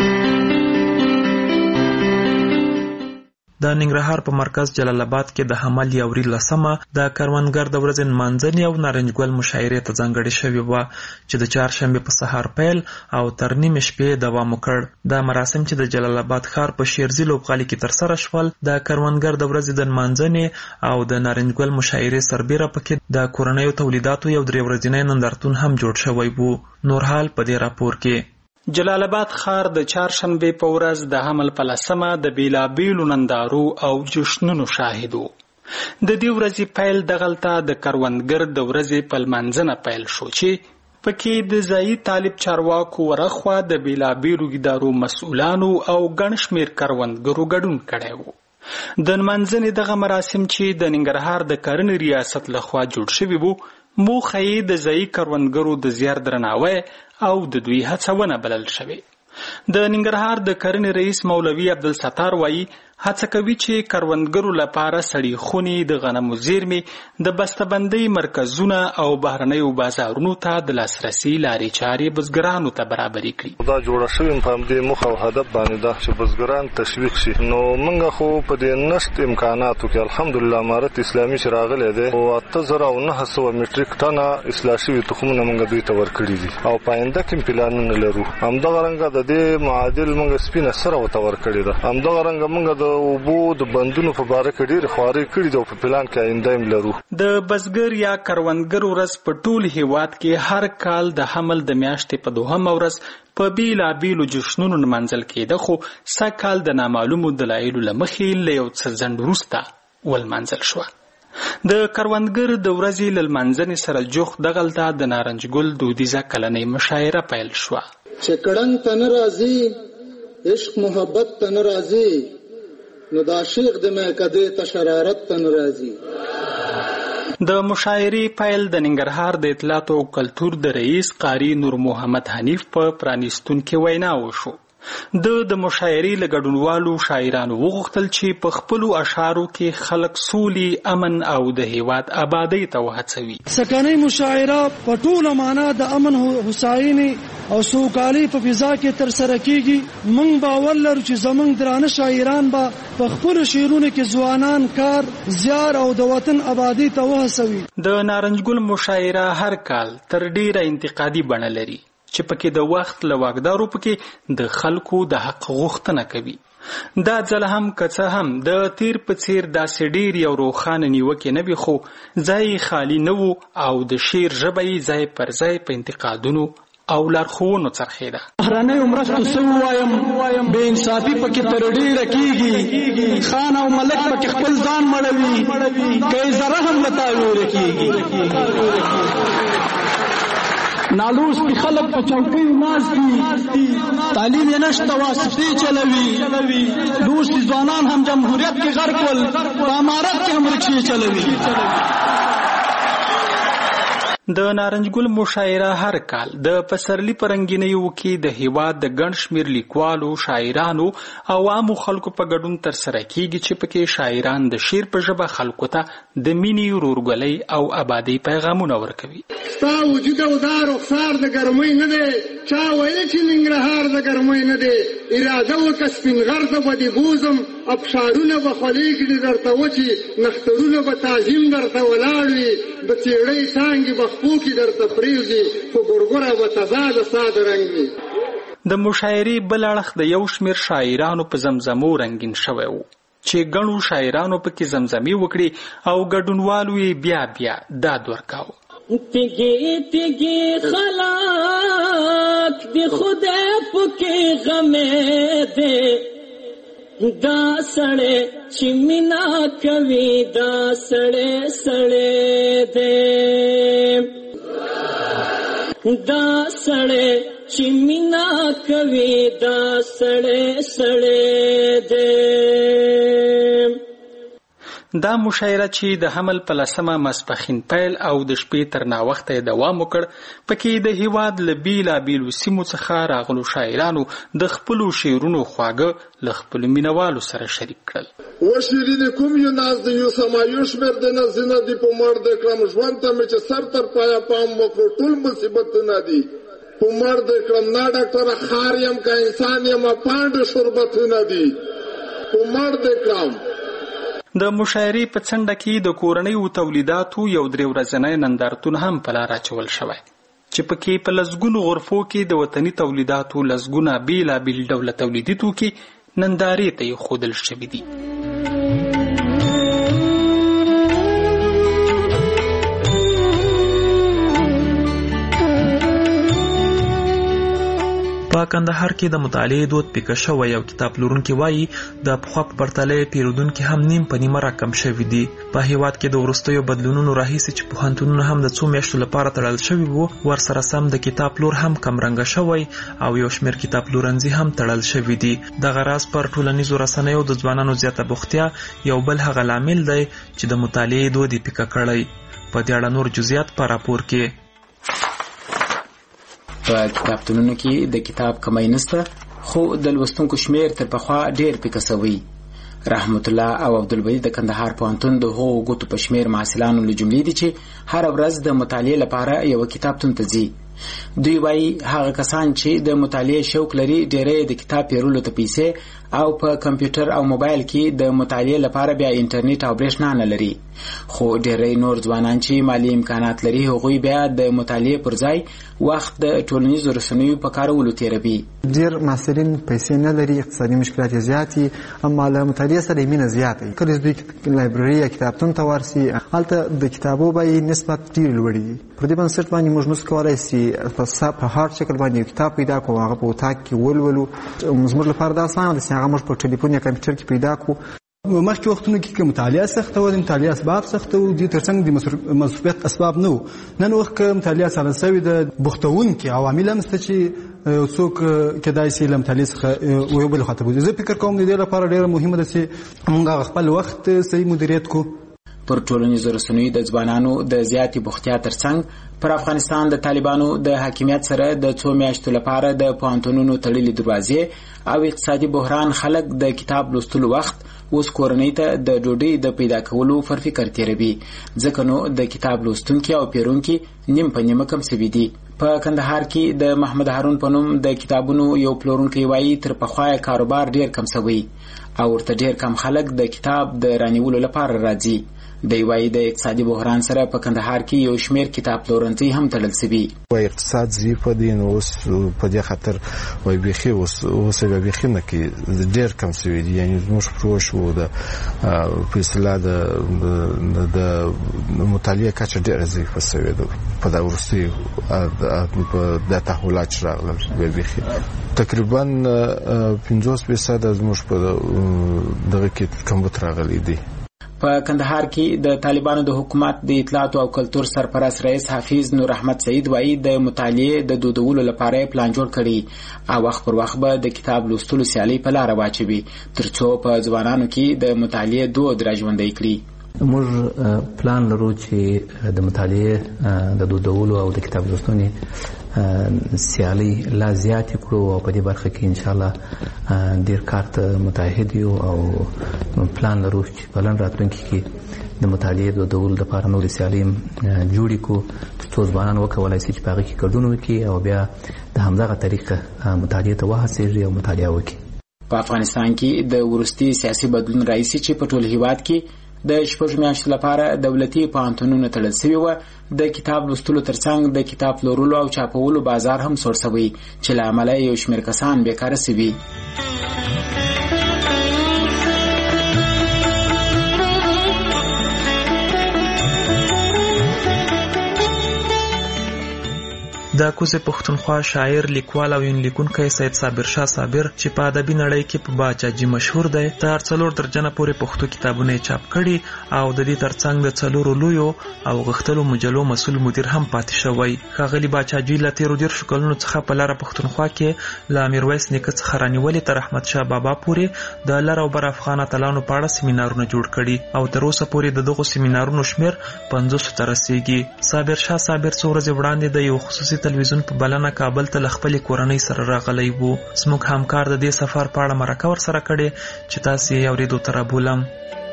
د ننګرهار په مرکز جلال آباد کې د حمل یوري لسمه د کروندګر د ورځې نمانځنې او نارنجګل مشاعرې ته ځانګړې شوې وه چې د چهارشنبې په سهار پیل او تر نیمې شپې دوام وکړ. دا مراسم چې د جلال آباد ښار په شیرزي لوبغالي کې ترسره شول د کروندګر د ورځې د نمانځنې او د نارنجګل مشاعرې سربیره پکې د کورنیو تولیداتو یو درې ورځنی نندارتون هم جوړ شوی وو. نور حال په دې راپور کې. جلال آباد ښار د چهارشنبې په ورځ د حمل په لسمه د بیلابیلو نندارو او جشنونو شاهد و. د دې ورځې پیل دغلته د کروندګر د ورځې په لمانځنه پیل شو چې پکې د ځایي طالب چارواکو ورخوا د بیلابیلو ادارو مسؤلانو او ګڼ شمېر کروندګرو ګډون کړی و. د لمانځنې دغه مراسم چې د ننګرهار د کرنې ریاست لخوا جوړ شوي وو، موخه یې د ځایي کروندګرو د زیار درناوی او د دوی هڅونه بلل شوې. د ننګرهار د کرنې رئیس مولوي عبدالستار وایي هڅه کوي چې کروندګرو لپاره سړې خونې، د غنمو زیرمې، د بسته‌بندۍ مرکزونه او بهرنیو بازارونو ته د لاسرسي لارې چارې بزګرانو ته برابرې کړي. دا جوړه شوې په همدې موخه او هدف باندې ده چې بزګران تشویق شي. نو موږ خو په دې نشت امکاناتو کې الحمدلله امارت اسلامي چې راغلی دی او اته زره او نهه سوه میټریک ټنه اصلاح شوي تخمونه موږ دوی ته ورکړي دي او په آینده کې پلانونه لرو. همدغه رنګه د دې معادل موږ سپینه سره ورته ورکړې ده. همدغه رنګه موږ د اوبو د بندونو په باره کې ډېرې خوارۍ کړي دي او په پلان کې آینده هم لرو. د بزګر یا کروندګر ورځ په ټول هیواد کې هر کال د حمل د میاشتې په دوهمه ورځ په بیلابیلو جشنونو نمانځل کېده، خو سږکال د نامعلومو دلایلو له مخې له یو څه ځنډ وروسته ولمانځل شوه. د کروندګر د ورځې له لمانځنې سره جوخت دغلته د نارنجګل دودیزه کلنۍ مشاعره پیل شوه. چې کړنګ ته نه راځي، عشق محبت ته نه راځي، نو دا شیخ د مکدې ته شرارت ته ناراضي. د مشاعرې پیل د ننګرهار د اطلاعات او کلتور د رئیس قاری نور محمد حنیف په پرانیستون کې وینا وشو. د د مشاعرې له ګډونوالو شاعرانو وغوښتل چې په خپلو اشعارو کې خلک سولي، امن او د هیواد آبادۍ ته وهڅوي. سکانۍ مشاعره په ټوله معنا د امن، هوساینې او سوکالۍ په فضا کې ترسره کیږي. موږ باور لرو چې زموږ درانه شاعران به په خپلو شعرونو کې ځوانان کار، زیار او د وطن آبادۍ ته وهڅوي. د نارنجګل مشاعره هر کال تر ډیره انتقادي بڼه لري چې پکې د وخت له واکدارو پکې د خلکو د حق غوښتنه کوي. دا ځل هم که څه هم د تیر په څیر داسې ډیر یو روښانه نیوکې نه وي، خو ځای خالي نه و او د شعر ژبه یې ځای پر ځای په انتقادونو او لارښوونو څرخېده. بهرنیو مرستو څه ووایم، بې انصافي پکې تر ډیره کیږي، خان او ملک پکې خپل ځان مړوي، که یې ذره هم له تا ویره کیږي. نالوستي خلک په چوکیو ناست دي، تعلیم یې نشته، واسطې چلوي. لوستي ځوانان هم جمهوریت کې غرق ول، په امارت کې هم رکشې چلوي. د نارنجګل مشاعره هر کال د پسرلی پرنګینیو کې د هیواد د ګڼ شمېر لیکوالو، شاعرانو او عامو خلکو په ګډون ترسره کیږي چې پکې شاعران د شعر په ژبه خلکو ته د مینې، ورورګلۍ او آبادۍ پیغامونه ورکوي. ستا وجود او دا رخسار د ګرمۍ نه دی، چا ویل چې ننګرهار د ګرمۍ نه دی. اراده وکړه سپین غر ته به دې بوزم، ابشارونه به خولې کړي درته وچې، نخترونه به تعظیم درته ولاړ وي، د څېړۍ څانګې به خپو کې درته پرېږدي، خو ګورګوره به تازه د ستا د رنګ وي. د مشاعرې بل اړخ د یو شمېر شاعرانو په زمزمو رنګین شوی و چې ګڼو شاعرانو پکې زمزمې وکړي او ګډونوالو یې بیا بیا داد ورکاوه. تیگی تیگی خلاک دی خودے پکی غمے دے، دا سڑے چمینا کوي دا سڑے سڑے دے، دا سڑے چمینا کوي دا سڑے سڑے دے. دا مشاعره چې د حمل په لسمه ماسپښین پیل او د شپې تر ناوخته یې دوام وکړ، پکې د هیواد له بیلابیلو سیمو څخه راغلو شاعرانو د خپلو شعرونو خواږه له خپلو مینوالو سره شریک کړل. و شیرین کوم یو ناز د یو سمایو شمېر د نازینه دی په مړ د کړم ژوند ته مې چې سر تر پایه پام وکړو، ټول مصیبتونه دي په مړ د کړم. نا ډاکټره خار یم که انسان یم پاڼډ شربتونه دي په مړ د کړم. د مشاعرې په څنډه کې د کورنیو تولیداتو یو درې ورځنی نندارتون هم په لار اچول شوی چې پکې په لسګونو غرفو کې د وطني تولیداتو لسګونه بیلابیل ډوله تولیدي توکي نندارې ته یې ښودل شوي دي. په کندهار کې د مطالعې دود پیکه شوی او کتاب پلورونکي وایي د پخوا په پرتله پیرودونکي هم نیم په نیمه راکم شوي دي. په هیواد کې د وروستیو بدلونونو راهیسې چې پوهنتونونه هم د څو میاشتو لپاره تړل شوي وو، ورسره سم د کتاب پلور هم کمرنګه شوی او یو شمېر کتاب پلورنځي هم تړل شوي دي. دغه راز پر ټولنیزو رسنیو د ځوانانو زیاته بوختیا یو بل هغه لامل دی چې د مطالعې دود یې پیکه کړی. په دې اړه نور جزئیات په راپور کې. په کتابتونونو کې د کتاب کمی نشته، خو د لوستونکو شمیر تر پخوا ډیر پیکه سوی. رحمت الله او عبدالبدی د کندهار پوهنتون د هغو ګوتو په شمیر محصلانو له جملې دي چې هر ورځ د مطالعې لپاره یو کتابتون ته ځي. دوی وایي هغه کسان چې د مطالعې شوق لري ډېری د کتاب پیرلو ته پیسې او په کمپیوټر او موبایل کې د مطالعې لپاره بیا انټرنیټ او برېښنا نه لري، خو ډېری نور ځوانان چې مالي امکانات لري هغوی بیا د مطالعې پر ځای وخت د ټولنیزو رسنیو په کارولو تېروي. ډېر محصلین پیسې نه لري، اقتصادي مشکلات یې زیات دي، اما له مطالعې سره یې مینه زیاته وي. کله چې دوی لایبرري یا کتابتون ته ورسي، هلته د کتابو بیې نسبت ډېرې لوړې دي. پر دې بنسټ باندې موږ نسو کولی سي په هارد شکل باندې یو کتاب پیدا کړو، هغه په اتاق کې ولولو. زموږ لپاره دا اسانه ده چې هغه موږ په ټلیفون یا کمپیوټر کې پیدا کړو. مخکې وختونو کې که مطالعه سخته وه، د مطالعې اسباب سخته وو، دې تر څنګ د مصروفیت اسباب نه وو. نن وخت که مطالعه ساده سوې ده، بوختونکي عوامل هم شته چې یو څوک کیدای شي له مطالعې څخه یو بل خواته بوځي. زه فکر کوم د دې لپاره ډېره مهمه ده چې موږ خپل وخت صحیح مدیریت کړو. پر ټولنیزو رسنیو د ځوانانو د زیاتې بوختیا ترڅنګ پر افغانستان د طالبانو د حاکمیت سره د څو میاشتو لپاره د پوهنتونونو تړلې دروازې او اقتصادي بحران خلک د کتاب لوستلو وخت اوس کورنۍ ته د ډوډۍ د پیدا کولو پر فکر تېروي، ځکه نو د کتاب لوستونکي او پیرونکي نیم په نیمه کم سوي دي. په کندهار کې د محمد هارون په نوم د کتابونو یو پلورونکی وایي تر پخوا کاروبار ډېر کم سوی او ورته ډېر کم خلک د کتاب د رانیولو لپاره راځي. دی وایي د اقتصادي بحران سره په کندهار کې یو شمېر کتاب پلورنځي هم تړل سوي. وایي اقتصاد ضعیف دی، نو اوس په دې خاطر وایي بیخي اوس اوس یې بیخي نه کې ډېر کم سوي دي. یعنې زموږ پروش و د په اصطلاح د مطالعې کچه ډېره ضعیفه سوې ده په دا وروستیو په دا تحولات چې راغلل. بیخي تقریبا پنځوس فیصده زموږ په دغه کې کمبود راغلی دی. په کندهار کې د طالبانو د حکومت د اطلاعات او کلتور سرپرست رئیس حافظ نور احمد سعید وایي د مطالعې د دودولو لپاره پلان جوړ کړي او وخت پر وخت به د کتاب لوستلو سیالۍ په لاره واچوي ترڅو په ځوانانو کې د مطالعې دود راژوندی کړي. موږ پلان لرو چې د مطالعې د دودولو او د کتاب لوستنې سیالۍ لا زیات کړو او په دې برخه کې ان شاء الله ډیر کار ته متعهد یو او پلان لرو چې په لن راتلونکي کې د مطالعې د دودولو لپاره نورې سیالۍ جوړې کړو ترڅو ځوانان وکولی شي چې په هغه کې ګډون وکړي او بیا د همدغه طریقه مطالعې ته وهڅېږي او مطالعه وکړي. په افغانستان کې د وروستي سیاسي بدلون راځي چې په ټول هیواد کې د شپږ میاشتو لپاره دولتي پوهنتونونه تړل شوي وو. د کتاب لوستلو ترڅنګ د کتاب پلورلو او چاپولو بازار هم سوړ شوی چې له امله یو شمېر کسان بیکاره شوي. د کوزه پښتونخوا شاعر لیکوال او لیکونکی سید صابر شاه صابر چې په ادبي نړۍ کې په باچاجي مشهور دی تر څلور درجنه پورې پښتو کتابونه چاپ کړي او د دې ترڅنګ د څلورو لویو او غښتلو مجلو مسؤل مدیر هم پاتې شوی. ښاغلي باچاجي له تیرو دېرشو کلونو څخه په لاره پښتونخوا کې له میرویس نیکه څخه رانیولې تر احمد شاه بابا پورې د لر او بر افغان اتلانو په اړه سیمینارونه جوړ کړي او تر اوسه پورې د دغو سیمینارونو شمېر پنځوسو ته رسیږي. صابر شاه صابر څو ورځې وړاندې د یو خصوصي تلویزیون په بلنه کابل ته له خپلې کورنۍ سره راغلی و. زموږ همکار د دې سفر په اړه مرکه ورسره کړې چې تاسې یې اورېدو ته رابولم.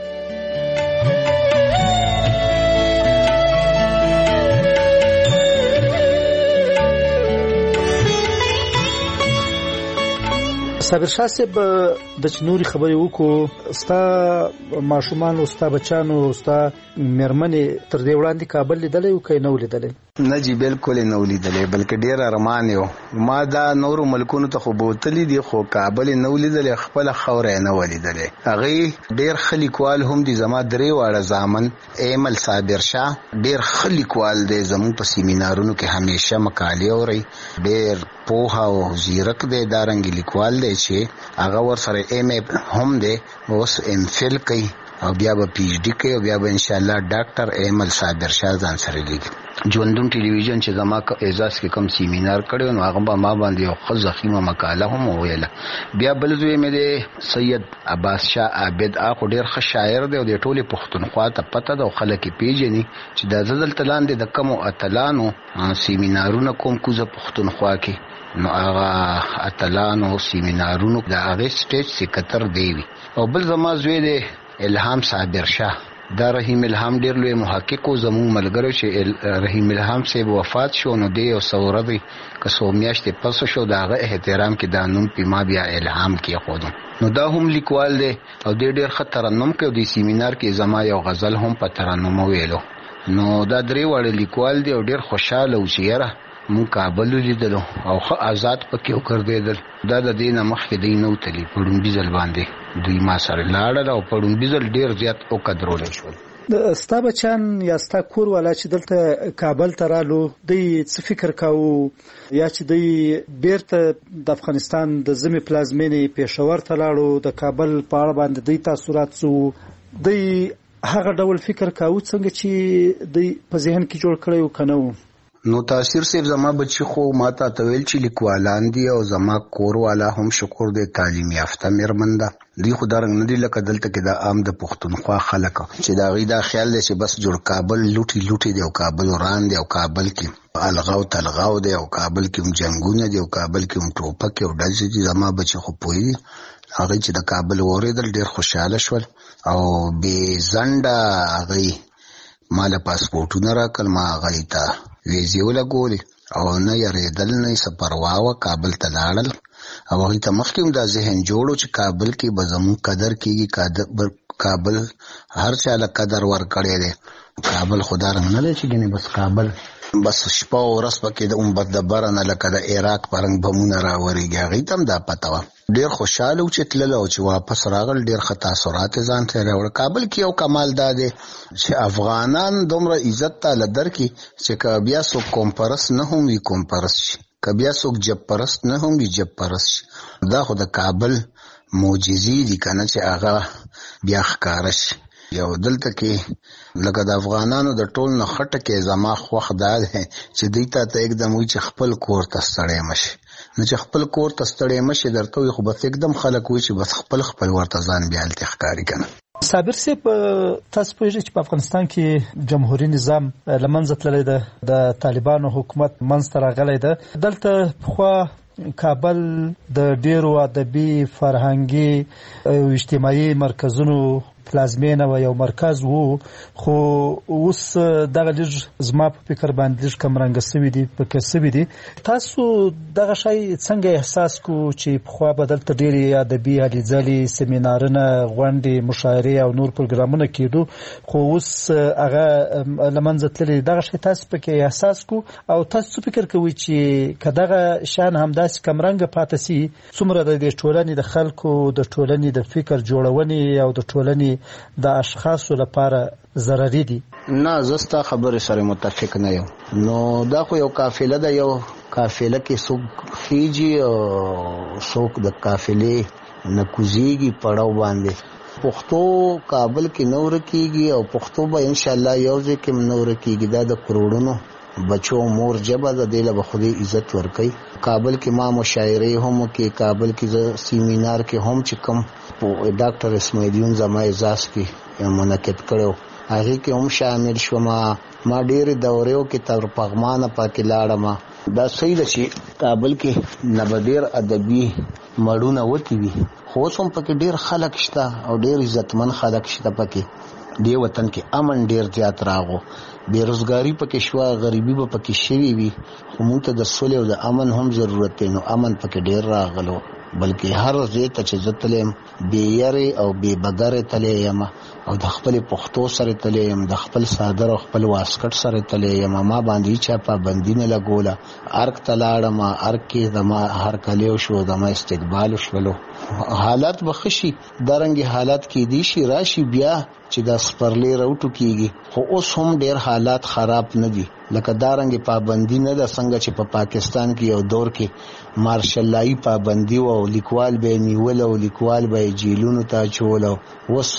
صابر شاه صاحب د چنوري خبرې وکړو ستا ماشومان او ستا بچانو او ستا مېرمنې تر دې وړاندې کابل لیدلی و که نه و لیدلی؟ نه جی بالکل نه ولیدلی بلکې ډېر ارمان یو ما دا نورو ملکونو ته خو بوتلی دي خو کابل نه ولیدلی خپله خاوره یې نه ولیدلی. هغې ډېر ښه لیکوال هم دي زما درې واړه زامن ایمل صابر شاه ډېر ښه لیکوال دی زموږ په سیمینارونو کې همیشه مقالې اورئ ډېر پوهه او زیرک دی دارنګې لیکوال دی چې هغه ورسره ایم ای هم دی اوس ام فل کوي او بیا به پی ایچ ډي کوي او بیا به انشاءالله ډاکټر ایمل صابر شاه ځان سره لیکي. ژوندون ټلویزیون چې زما اعزاز کې کوم سیمینار کړی نو هغه به ما باندې یو ښه ضخیمه مقاله هم وویله. بیا بل زوی مې دی سید عباس شاه عابد هغه ډېر ښه شاعر دی او د ټولې پښتونخوا ته پته ده او خلک یې پېژني چې دا زه دلته لاندې د کمو اتلانو سیمینارونه کوم کوزه پښتونخوا کې نو هغه اتلانو سیمینارونو د هغې سټیج سکتر دی وي. او بل زما زوی دی الهام صابر شاه دا رحیم الهام ډېر لوی محقق و زموږ ملګری چې رحیم الهام صاحب وفات شو نو دی یو څه ورځې که څو میاشتې پس شو د هغه احترام کې دا نوم پې ما بیا الهام کېښودم. نو دا هم لیکوال دی او دی ډېر ښه ترنم کوي او د سیمینار کې زما یو غزل هم په ترنم وویلو. نو دا درې واړه لیکوال دی او ډېر خوشحاله و چې یاره مونږ کابل ولیدلو او ښه آزاد پکې وګرځېدل. دا د دې نه مخکې دی نه وتلي په ړومبي ځل باندې دوی ما سره لاړل او په ړومبي ځل ډېر زیات وقدرولی شول. ستا بچیان یا ستا کور والا چې دلته کابل ته رالو دوی څه فکر کاوه یا چې دوی بیرته د افغانستان د ژمې پلازمینې پېښور ته لاړو د کابل په اړه باندې دوی تاثرات څه وو؟ دوی هغه ډول فکر کاوه څنګه چې دوی په ذهن کې جوړ کړی و که نه و؟ نو تاثیر صاحب زما بچی خو ما ته ویل چې لیکوالان دي او زما کور والا هم شکر دی تعلیم یافته مېرمن ده. دوی خو دارنګ نه دي لکه دلته کې د عام د پښتونخوا خلک چې د هغوی دا خیال دی چې بس جوړ کابل لوټي لوټي دی او کابل وران دی او کابل کې الغاو تلغاو دی او کابل کې هم جنګونه دي او کابل کې هم ټوپک او ډزې دي. زما بچي خو پوهېږي هغوی چې د کابل واورېدل ډېر خوشحاله شول او بې ځنډه هغوی ما له پاسپورټونه راکړل ما هغوی ته ویزې ولګولې او نه یېرېدل نه یې څه پروا وه کابل ته لاړل او هغوی ته مخکې هم دا ذهن جوړ و چې کابل کې به زموږ قدر کېږي. کابل هر چا له قدر ورکړی دی. کابل خو دارنګ نه دی چې ګنې بس کابل بس شپه او ورځ پکې د اون بس د بره نه لکه د عراق په رنګ بمونه راورېږي هغوی ته هم دا پته وه. ډېر خوشحاله و چې تلل او چې واپس راغل ډېر ښه تاثرات یې ځان ته راوړل. کابل کې یو کمال دا دی چې افغانان دومره عزت تاله درکړي چې که بیا څوک قوم پرست نه هم وي قوم پرست شي که بیا څوک جب پرست نه هم وي جب پرست شي. دا خو د کابل معجزې دي که نه چې هغه بیا ښکاره شي. یو دلته کې لکه د افغانانو د ټول نه خټه کې زما خوښ دا دی چې دوی ته ته एकदम وي چې خپل کور ته ستړی مشي، نو چې خپل کور ته ستړی مشي درته وي خو بس एकदम خلک وي چې بس خپل خپل ورته ځان بیا هلته ښکاري که نه. صابر صاحب تاسو پوهیږئ چې په افغانستان کې جمهوري نظام له منځه تللی ده، د طالبانو حکومت منځته راغلی ده. دلته پخوا کابل د ډیرو ادبي فرهنګي او اجتماعي مرکزونو پلازمینه و یو مرکز وو، خو اوس دغه لږ زما په فکر باندې لږ کمرنګه سوي دي پکې سوي دي. تاسو دغه شی څنګه احساس کو چې پخوا به دلته ډېرې ادبي هلې ځلې سیمینارونه غونډې مشاعرې او نور پروګرامونه کېدو، خو اوس هغه له منځه تللي. دغه شی تاسو پکې احساس کو او تاسو څه فکر کوئ چې که دغه شیان همداسې کمرنګه پاتې سي څومره د دې ټولنې د خلکو د ټولنې د فکر جوړونې او د ټولنې د اشخاصو لپاره ضرري دي؟ نه، زه ستا خبرې سره متفق نه یم. نو دا خو یو قافله ده، یو قافله کې څوک خیږي او څوک د قافلې نه کوزیږي پړاو باندې. پښتو کابل کې نه ورکېږي او پښتو به انشاءالله یو ځای کې نه ورکېږي. دا د کروڑونو بچو مور جبه ده، دی له به خدای عزت ورکوي. کابل کې ما مشاعرې هم کې، کابل کې سیمینار کې هم چې کوم ډاکټر اسماعیلیون زما اعزاز کې منعقد کړو هغې کې هم شامل شوم. ما ډېرې دورېو کې تر پغمانه پاکې لاړم. دا صحیح ده چې کابل کې نه به ډېر ادبي مړونه وتي وي، خو اوس هم پکې ډېر خلک شته او ډېر عزتمن خلک شته. پکې دې وطن کې امن ډېر زیات راغو، بیروزګاری پکې شوه، غریبي به پکې شوي وي، خو موږ ته د سولې او د امن هم ضرورت دی. نو امن پکې ډېر راغلو، بلکې هر ځای ته چې زه تللی یم بې یرې او بې بګرې تللی یم او د خپلې پښتو سره تللی یم، د خپل صادر او خپل واسکټ سره تللی یم. ما باندې هېچا پابندي نه لګوله. ارګ ته لاړم، ارګ کې زما هرکلی وشو، زما استقبال وشولو. حالات به ښه شي، دارنګې حالات کېدی شي راشي بیا چې دا سپرلی راوټو کېږي، خو اوس هم ډېر حالات خراب نه دي. لکه دارنګې پابندي نه ده څنګه چې په پا پاکستان کې یو دور کې مارشلایي پابندي و او لیکوال به یې نیول او لیکوال به یې جیلونو ته اچول. اوس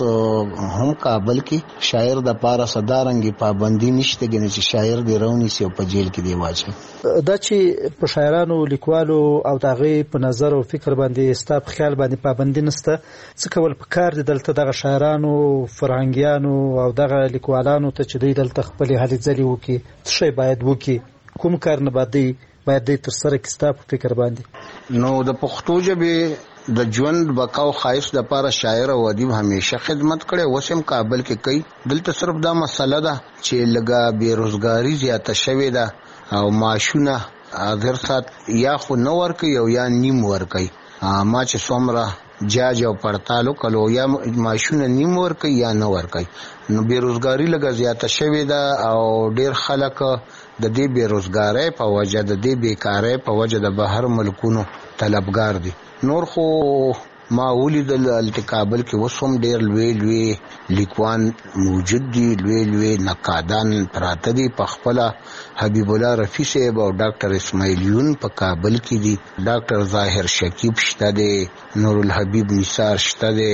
هم کابل کې شاعر د پاره دارنګې پابندي نشته، ګنې چې شاعر دې راونیسي او په جیل کې دې واچوي. دا چې په شاعرانو لیکوالو او د هغې په نظر او فکر باندې ستا په خیال باندې پابندي نشته، څه کول پکار دي دلته دغه شاعرانو فرهنګیانو او دغه لیکوالانو ته چې دوی دلته خپلې هلې ځلې وکړي؟ څه شی باید وکړي؟ کوم کار نه باید دی باید دی ترسره کړي ستا په فکر باندې؟ نو د پښتو ژبې د ژوند بقا او ښایست لپاره شاعر او ادیب همیشه خدمت کړی، اوس هم کابل کې کوي. دلته صرف دا مسله ده چې لږه بېروزګاري زیاته شوې ده او معاشونه اخر سات یا خو نه ورکوي او یا نیم ورکوي. ما چې څومره جاج او پړتال وکړو، یا معاشونه نیم ورکوي یا نه ورکوي. نو بېروزګاري لږه زیاته شوې ده او ډېر خلک د دې بېروزګارۍ په وجه، د دې بېکارۍ په وجه د بهر ملکونو طلبګار دي. نور خو ما ولیدل هلته کابل کې اوس هم ډېر لوی لوی لیکوان موجود دي، لوی لوی نقادان پراته دي. په خپله حبیب الله رفیع صاحب او ډاکټر اسماعیلیون په کابل کې دي، ډاکټر ظاهر شکیب شته دی، نور الحبیب نثار شته دی،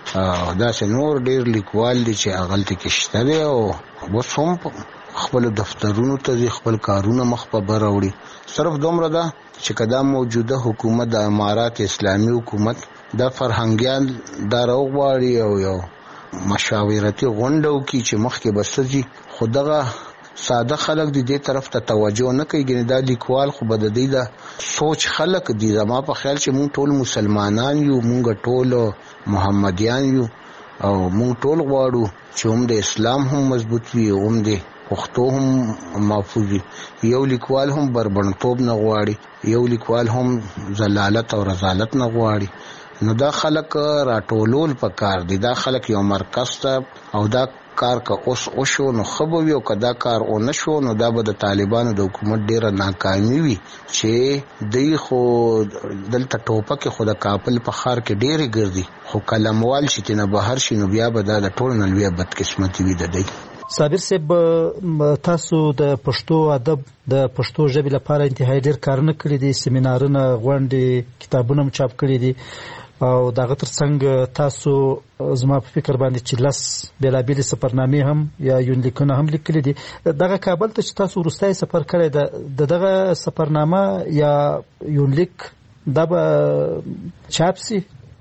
داسې نور ډېر لیکوال دي چې هغلته کې شته دی او اوس هم خپل دفترونو ته ځي، خپل کارونه مخ په بر وړي. صرف دومره ده چې که دا موجوده حکومت د امارات اسلامي حکومت دا فرهنګیان دا راوغواړي او یو مشاورتي غونډه وکړي چې مخکې به څه ځي، خو دغه ساده خلک د دې طرف ته توجه نه کوي. ګنې دا لیکوال خو به د دې د سوچ خلک دي. زما په خیال چې مونږ ټول مسلمانان یو، مونږ ټول محمدیان یو او مونږ ټول غواړو چې هم د اسلام هم مضبوط وي، هم د پښتو هم محفوظ وي. یو لیکوال هم بربنډتوب نه غواړي، یو لیکوال هم ضلالت او رذالت نه غواړي. نو دا خلک راټولول پکار دي، دا خلک یو مرکز ته او دا کار که اوس وشو نو ښه به وي، او که دا کار ونه شو نو دا به د طالبانو د حکومت ډېره ناکامي وي چې دوی خو دلته ټوپکې خو د کابل په ښار کې ډېرې ګرځي، خو قلموال چې تېنه بهر شي نو بیا به دا د ټولو نه لویه بدقسمتي وي د دوی. صابر صاحب، تاسو د پښتو ادب د پښتو ژبې لپاره انتهایی ډېر کارونه کړي دي، سیمینارونه، غونډې، کتابونه هم چاپ کړي دي. او دغه ترڅنګ تاسو زما په فکر باندې چې لس بېلابېلې سفرنامې هم یا یونلیکونه هم لیکلي دي. دغه کابل ته چې تاسو وروستی سفر کړی ده د دغه سفرنامه یا یونلیک دا به چاپ سي؟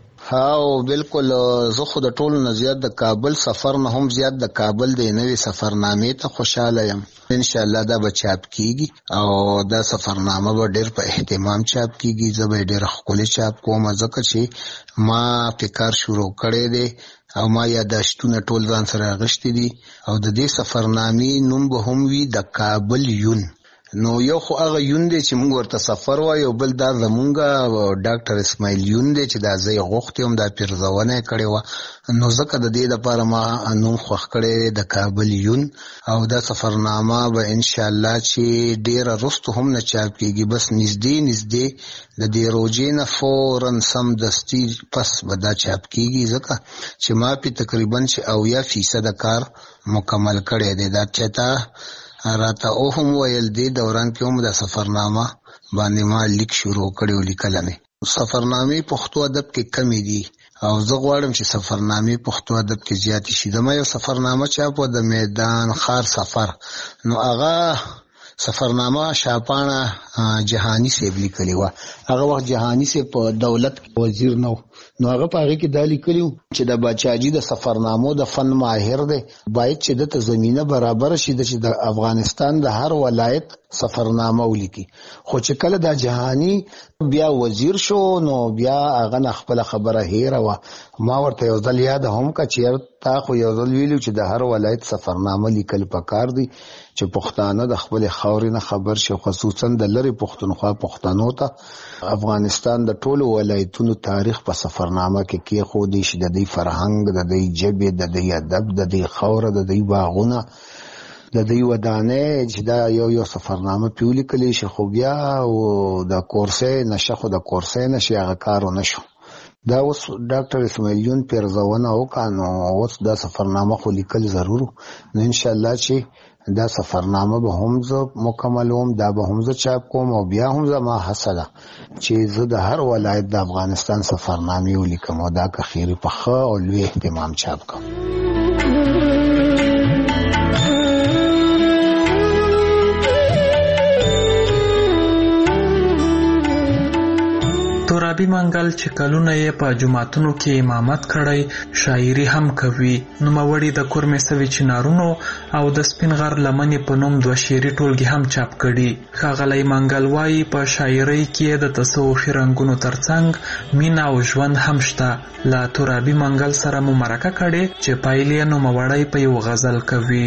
ها بالکل. زه خو د ټولو نه زیات د کابل سفر نه هم زیات د کابل د نوې سفرنامې ته خوشحاله یم. ان شاء الله دا به چاپ کیږي او دا سفرنامه به ډېر په اهتمام چاپ کیږي. زه به ډېر ښکلې چاپ کوم ځکه چې ما فکر شروع کړی دی او ما یاداشتونه ټول ځان سره اخیستي دي او د دې سفرنامې نوم به هم وي د کابل یون. نو یو خو هغه یون دی چې موږ ورته سفر وایو، بل دا زمونږ ډاکټر اسماعیل یون دی چې دا زه یې غوښتې وم، دا پیرزونه یې کړې وه. نو ځکه د دې دپاره ما نوم خوښ کړی دی د کابل یون او دا سفرنامه به انشاءالله چې ډېره وروستو هم نه چاپ کېږي، بس نږدې نږدې د دې روژې نه فورا سمدستي پس به دا چاپ کېږي، ځکه چې ما پې تقریبا چې اویا فیصده کار مکمل کړی دی. دا چېته راته او هم ویل دی دوران کې هم د سفرنامه باندې ما لیک شروع کړی و لیکل مې. سفرنامې پښتو ادب کې کمې دي او زه غواړم چې سفرنامې پښتو ادب کې زیاتې شي. زما یو سفرنامه چاپ و د میدان خار سفر، نو هغه سفرنامه شاپانه جهانی صاحب لیکلې وه. هغه وخت جهانی صاحب په دولت وزیر نه و، نو هغه په هغې کې دا لیکلي و چې د باچاجي د سفرنامو د فن ماهر دی، باید چې دته زمینه برابره شي چې د افغانستان د هر ولایت سفرنامه ولیکي. خو چې کله دا جهانی بیا وزیر شو نو بیا هغه نه خپله خبره هیره وه. ما ورته یو ځل یاده هم که چې تا خو یو ځل ویلي چې د هر ولایت سفرنامه لیکل پکار دی چې پښتانه د خپلې خاورې نه خبر شي، خصوصا د لرې پښتونخوا پښتنو ته افغانستان د ټولو ولایتونو تاریخ په سفرنامه کې کېښودی شي، د دوی فرهنګ، د دوی ژبې، د دوی ادب، د دوی خاوره، د دوی باغونه، د دوی ودانې، چې دا یو یو سفرنامه پې ولیکلی شي. خو بیا د کورسۍ نشه خو د کورسۍ نشي هغه کار ونه شو. دا اوس ډاکټر اسماعیل یون پیرزونه وکړه، نو اوس دا سفرنامه خو لیکل ضرور. نو انشاءالله چې دا سفرنامه به هم زه مکملوم، دا به هم زه چاپ کوم او بیا هم زما هڅه ده چې زه د هر ولایت د افغانستان سفرنامې ولیکم او دا که خیري په ښه او لوی اهتمام چاپ کوم. ترابي منګل چې کلونه یې په جوماتونو کې امامت کړی، شاعري هم کوي. نوموړي د کورمې سوي چنارونو او د سپین غر لمنې په نوم دوه شعري ټولګې هم چاپ کړي. ښاغلی منګل وایي په شاعرۍ کې د تصوفي رنګونو ترڅنګ مینه او ژوند هم شته. له ترابي منګل سره مو مرکه کړې چې پایلې یې نوموړی په یو غزل کوي.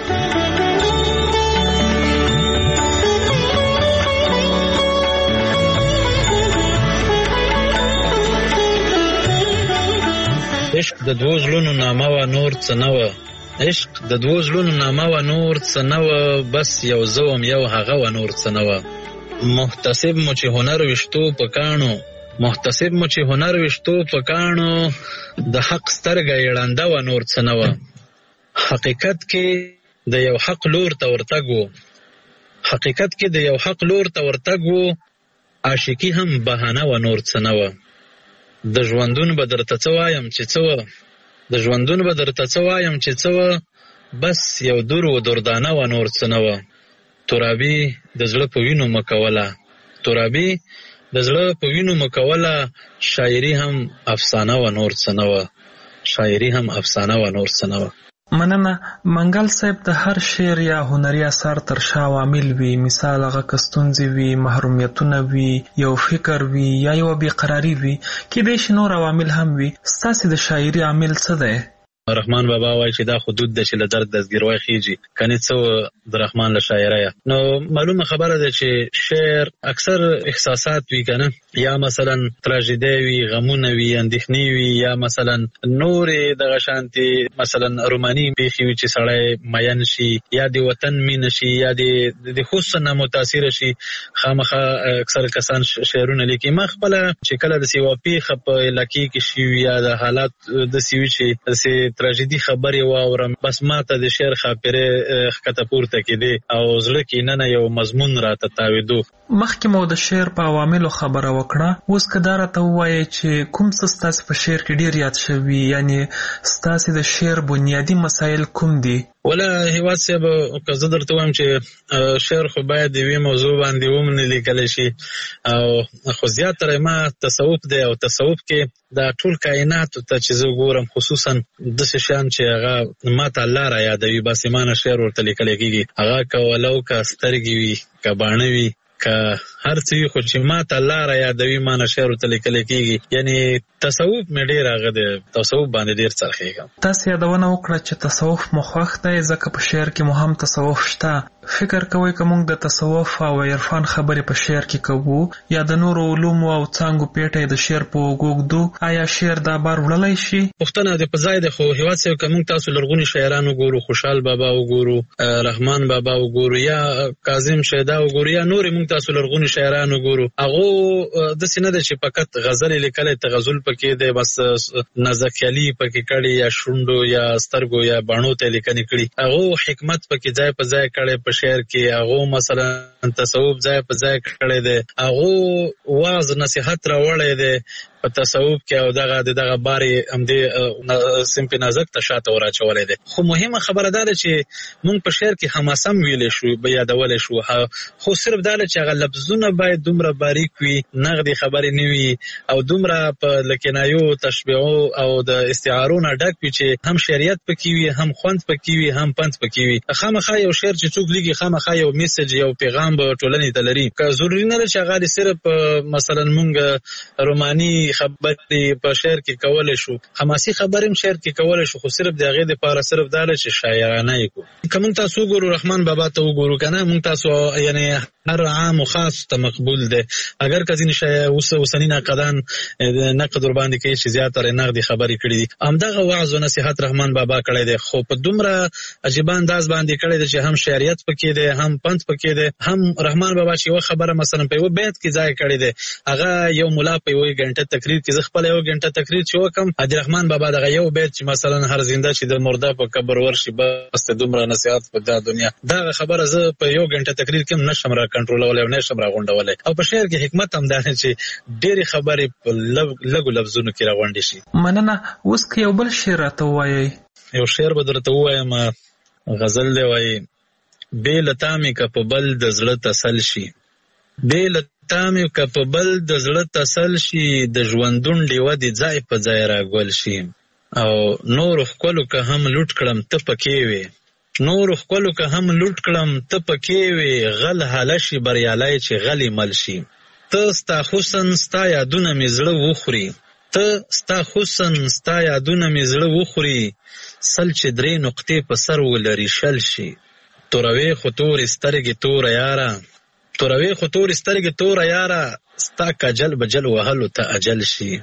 عشق د دوو زړونو نامه وه نور څه نه وه، عشق د دوو زړونو نامه وه نور څه نه وه، بس یو زه وم یو هغه وه نور څه نه وه. محتسب مو چې هنر ویشتو په کاڼو، محتسب مو چې هنر ویشتو په کاڼو، د حق سترګه یې ړنده وه نور څه نه وه. حقیقت کې د یو حق لور ته ورتګ و، حقیقت کې د یو حق لور ته ورتګ و، عاشقي هم بهانه وه نور څه نه وه. د ژوندون به درته څه وایم چې څه وه، د ژوندون به درته څه وایم چې څه وه، بس یو دور و دردانه وه نور څه نه وه. ترابي د زړه په وینو مه کوله، ترابي د زړه په وینو مه کوله، شاعري هم افسانه وه نور څه نه وه، شاعري هم افسانه وه نور څه نه وه. مننه. منګل صاحب د هر شعر یا هنري اثر تر شا عوامل وي، مثال هغه که ستونزې وي، محرومیتونه وي، یو فکر وي یا یوه بېقراري وي، کیدای شي نور عوامل هم وي. ستاسې د شاعري عامل څه دی؟ رحمان بابا وایي چې دا حدود ده چې له درد دستګیروی خیږي، کنې څه د رحمان له شاعریه. نو معلومه خبره ده چې شعر اکثر احساسات وي کنه، یا مثلا تراژیدي وي، غمونه وي، اندېښنې وي، یا مثلا نورې دغه شانتې مثلا روماني پېښې وي چې سړی مین شي، یا د وطن مینه شي، یا د حسن نه متاثره شي، خامخا اکثر کسان شعرونه لیکي. ما خپله چې کله داسې یوه پېښه په علاقې کې شي یا د حالات داسې وي چې داسې تراژیدي خبرې واورم، بس ما ته د شعر خاطرې ښکته پورته کېدې او زړه کې ننه یو مضمون راته تاوېدو. مخکې مو د شعر په عواملو خبره وکړه. اوس که دا راته ووایې چې کوم څه ستاسې په شعر کې ډېر یاد شوي، یعنی ستاسې د شعر بنیادي مسایل کوم دي؟ ولا هیواد صاحب که زه درته وایم چې شعر خو باید د یوې موضوع باندې ومنې لیکلی شي، او خو زیاتره ما تصوف دی، او تصوف کې دا ټول کائناتو ته چې زه ګورم، خصوصا داسې شیان چې هغه ما ته الله را یادوي، بس ایمانه شعر ورته لیکلی کېږي. هغه که ولو که سترګې وي، که باڼه وي، که هر څه وي، خو چې ما ته الله را یادوي ما نه شعر ورته لیکلی کېږي. یعنی تصوف مې ډېر هغه دی، تصوف باندې ډېر څرخېږم. تاسې یادونه وکړه چې تصوف مو خوښ دی ځکه په شعر کې مو هم تصوف شته. فکر کوئ که موږ د تصوف او عرفان خبرې په شعر کې کوو، یا د نورو علومو او څانګو پیټه د شعر په اوږو ږدو، آیا شعر دا بار وړلی شي؟ پوښتنه دې په ځای ده، خو هېواد صاحب که موږ تاسو لرغوني شاعران وګورو، خوشحال بابا وګورو، رحمان بابا وګورو، یا کاظم شیدا وګورو، یا نورې موږ تاسو لرغوني شاعران وګورو، هغو داسې نه ده چې فقط غزل لیکلی، تغزل پکې دی، بس نازکیالي پکې کړي، یا شونډو یا سترګو یا باڼو ته لیکنې کړي. هغو حکمت پکې ځای په ځای کړی په شعر کې، هغو مثلا تصوف ځای په ځای کړی دی، هغو واعظ نصیحت راوړی دی په تصوف کې، او دغه د دغه بارې همدې صنف نازک ته شاته وراچولی دی. خو مهمه خبره دا ده چې موږ په شعر کې حماسه ویلی شو، یادولی شو، خو صرف دا ده چې هغه لفظونه باید دومره باریک وي، نغدي خبرې نه وي، او دومره په له کنایو، تشبیهو او د استعارو نه ډک وي چې هم شعریت پکې وي، هم خوند پکې وي، هم پند پکې وي. خامخا یو شعر چې څوک لیکي، خامخا یو میسج، یو پیغام به ټولنې ته لري. که ضروري نه ده چې هغه صرف مثلا موږ روماني خبرې په شعر کې کولی شو، حماسي خبرې هم شعر کې کولی شو، خو صرف د هغې دپاره صرف دا ده چې شاعرانه یې کړو. که موږ تاسو وګورو، رحمان بابا ته وګورو که نه، موږ تاسو یعنی هر عام و خاص ته مقبول دی. اگر که ځینې اوسني ناقدان نقد ورباندې کوي چې زیاتره نقدي خبرې کړي دي، همدغه وعظ و نصیحت رحمان بابا کړی دی، خو په دومره عجیبه انداز باندې کړی دی چې هم شعریت پکې دی، هم پند پکې دی. هم رحمان بابا چې یوه خبره مثلا په یوه بیت کې ځای کړی دی، هغه یو ملا په یوه ګنټه تقریر کې، زه خپله یوه ګنټه تقریر چې وکړم، د رحمان بابا دغه یو بیت چې مثلا هر زنده چې د مرده په قبر ورشي، بس دومره نصیحت په دا دنیا، دغه خبره زه په یو ګنټه تقریر کې هم نشم را کنټرولولی او نشم را غونډولی. او په شعر کې حکمت هم دا چې ډېرې خبرې په لږو لفظونو کې را غونډې شي. مننه. اوس که یو بل شعر راته ووایئ. یو شعر به درته ووایم، غزل دی، وایي: بې له تا مې که په بل د زړه تسل شي، بې له تا مې که په بل د زړه تسل شي، د ژوندون ډیوه دې ځای په ځای راګول شي، او نورو ښکلو که هم لوټ کړم ته پکې وې، نورو ښکلو که هم لوټ کړم ته پکې وې، غل حاله شي بریالی چې غلې مل شي، ته ستا حسن ستا یادونه مې زړه وخوري، ته ستا حسن ستا یادونه مې زړه وخوري، سل چې درې نقطې په سر ولري شل شي، توروې خو تورې سترګې توره یاره، توروې خو تورې سترګې توره یاره، ستا کجل بجل وهلو ته اجل شي،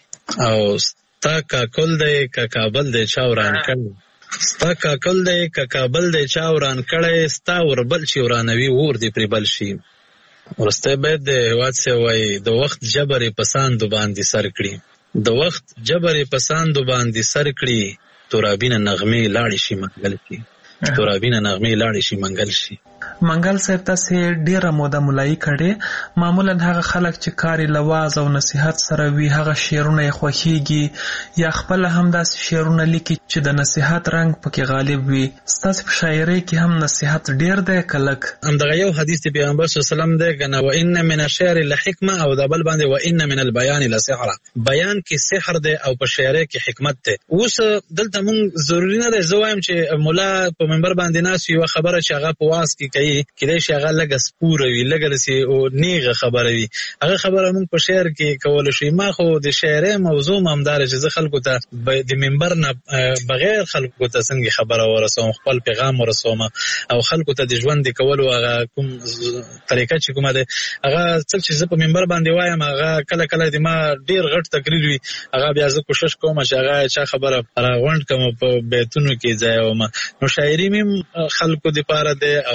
او ستا کاکل دی که کابل دی چا وران کړی، ستا کاکل دی که کابل دی چا وران کړی، ستا وربل چې ورانوي اور دې پرې بل شي. وروستی بیت دی، هېواد صاحب وایي: د وخت جبر یې په ساندو باندې سر کړي، د وخت جبر یې په ساندو باندې سر کړي، تورابینه نغمې لاړې شي منګل شي، تورابینه نغمې لاړې شي منګل شي. منګل صاحب تاسې ډېره موده ملایي کړې، معمولا هغه خلک چې کار یې له واعظ او نصیحت سره وي، هغه شعرونه یې خوښېږي، یا خپله هم داسې شعرونه لیکي چې د نصیحت رنګ پکې غالب وي. ستاسې په شاعرۍ کې هم نصیحت ډېر دی که لږ؟ همدغه یو حدیث د پیغمبر صلی الله علیه وسلم دی که نه: وان من الشعر لحکمه، او د بل باندې وان من البیان لسحره، بیان کې سحر دی او په شاعرۍ کې حکمت دی. اوس دلته مونږ ضروري نه دی زه وایم چې ملا په منبر باندې ناست یوه خبره چې هغه په واعظ کې کوي، کیدای شي هغه لږه سپوره وي، لږه داسې نیغه خبره وي، هغه خبره موږ په شعر کې کولی شو. ما خو د شاعرۍ موضوع هم همداره چې زه خلکو ته د منبر نه بغیر خلکو ته څنګه خبره ورسوم، خپل پیغام ورسوم، او خلکو ته د ژوند د کولو هغه کوم طریقه چې کومه ده، هغه څه چې زه په منبر باندې وایم، هغه کله کله د ما ډېر غټ تقریر وي، هغه بیا زه کوشش کوم چې هغه چا خبره راغونډ کړم په بیتونو کې ځای وم. نو شاعري مې خلکو دپاره دی او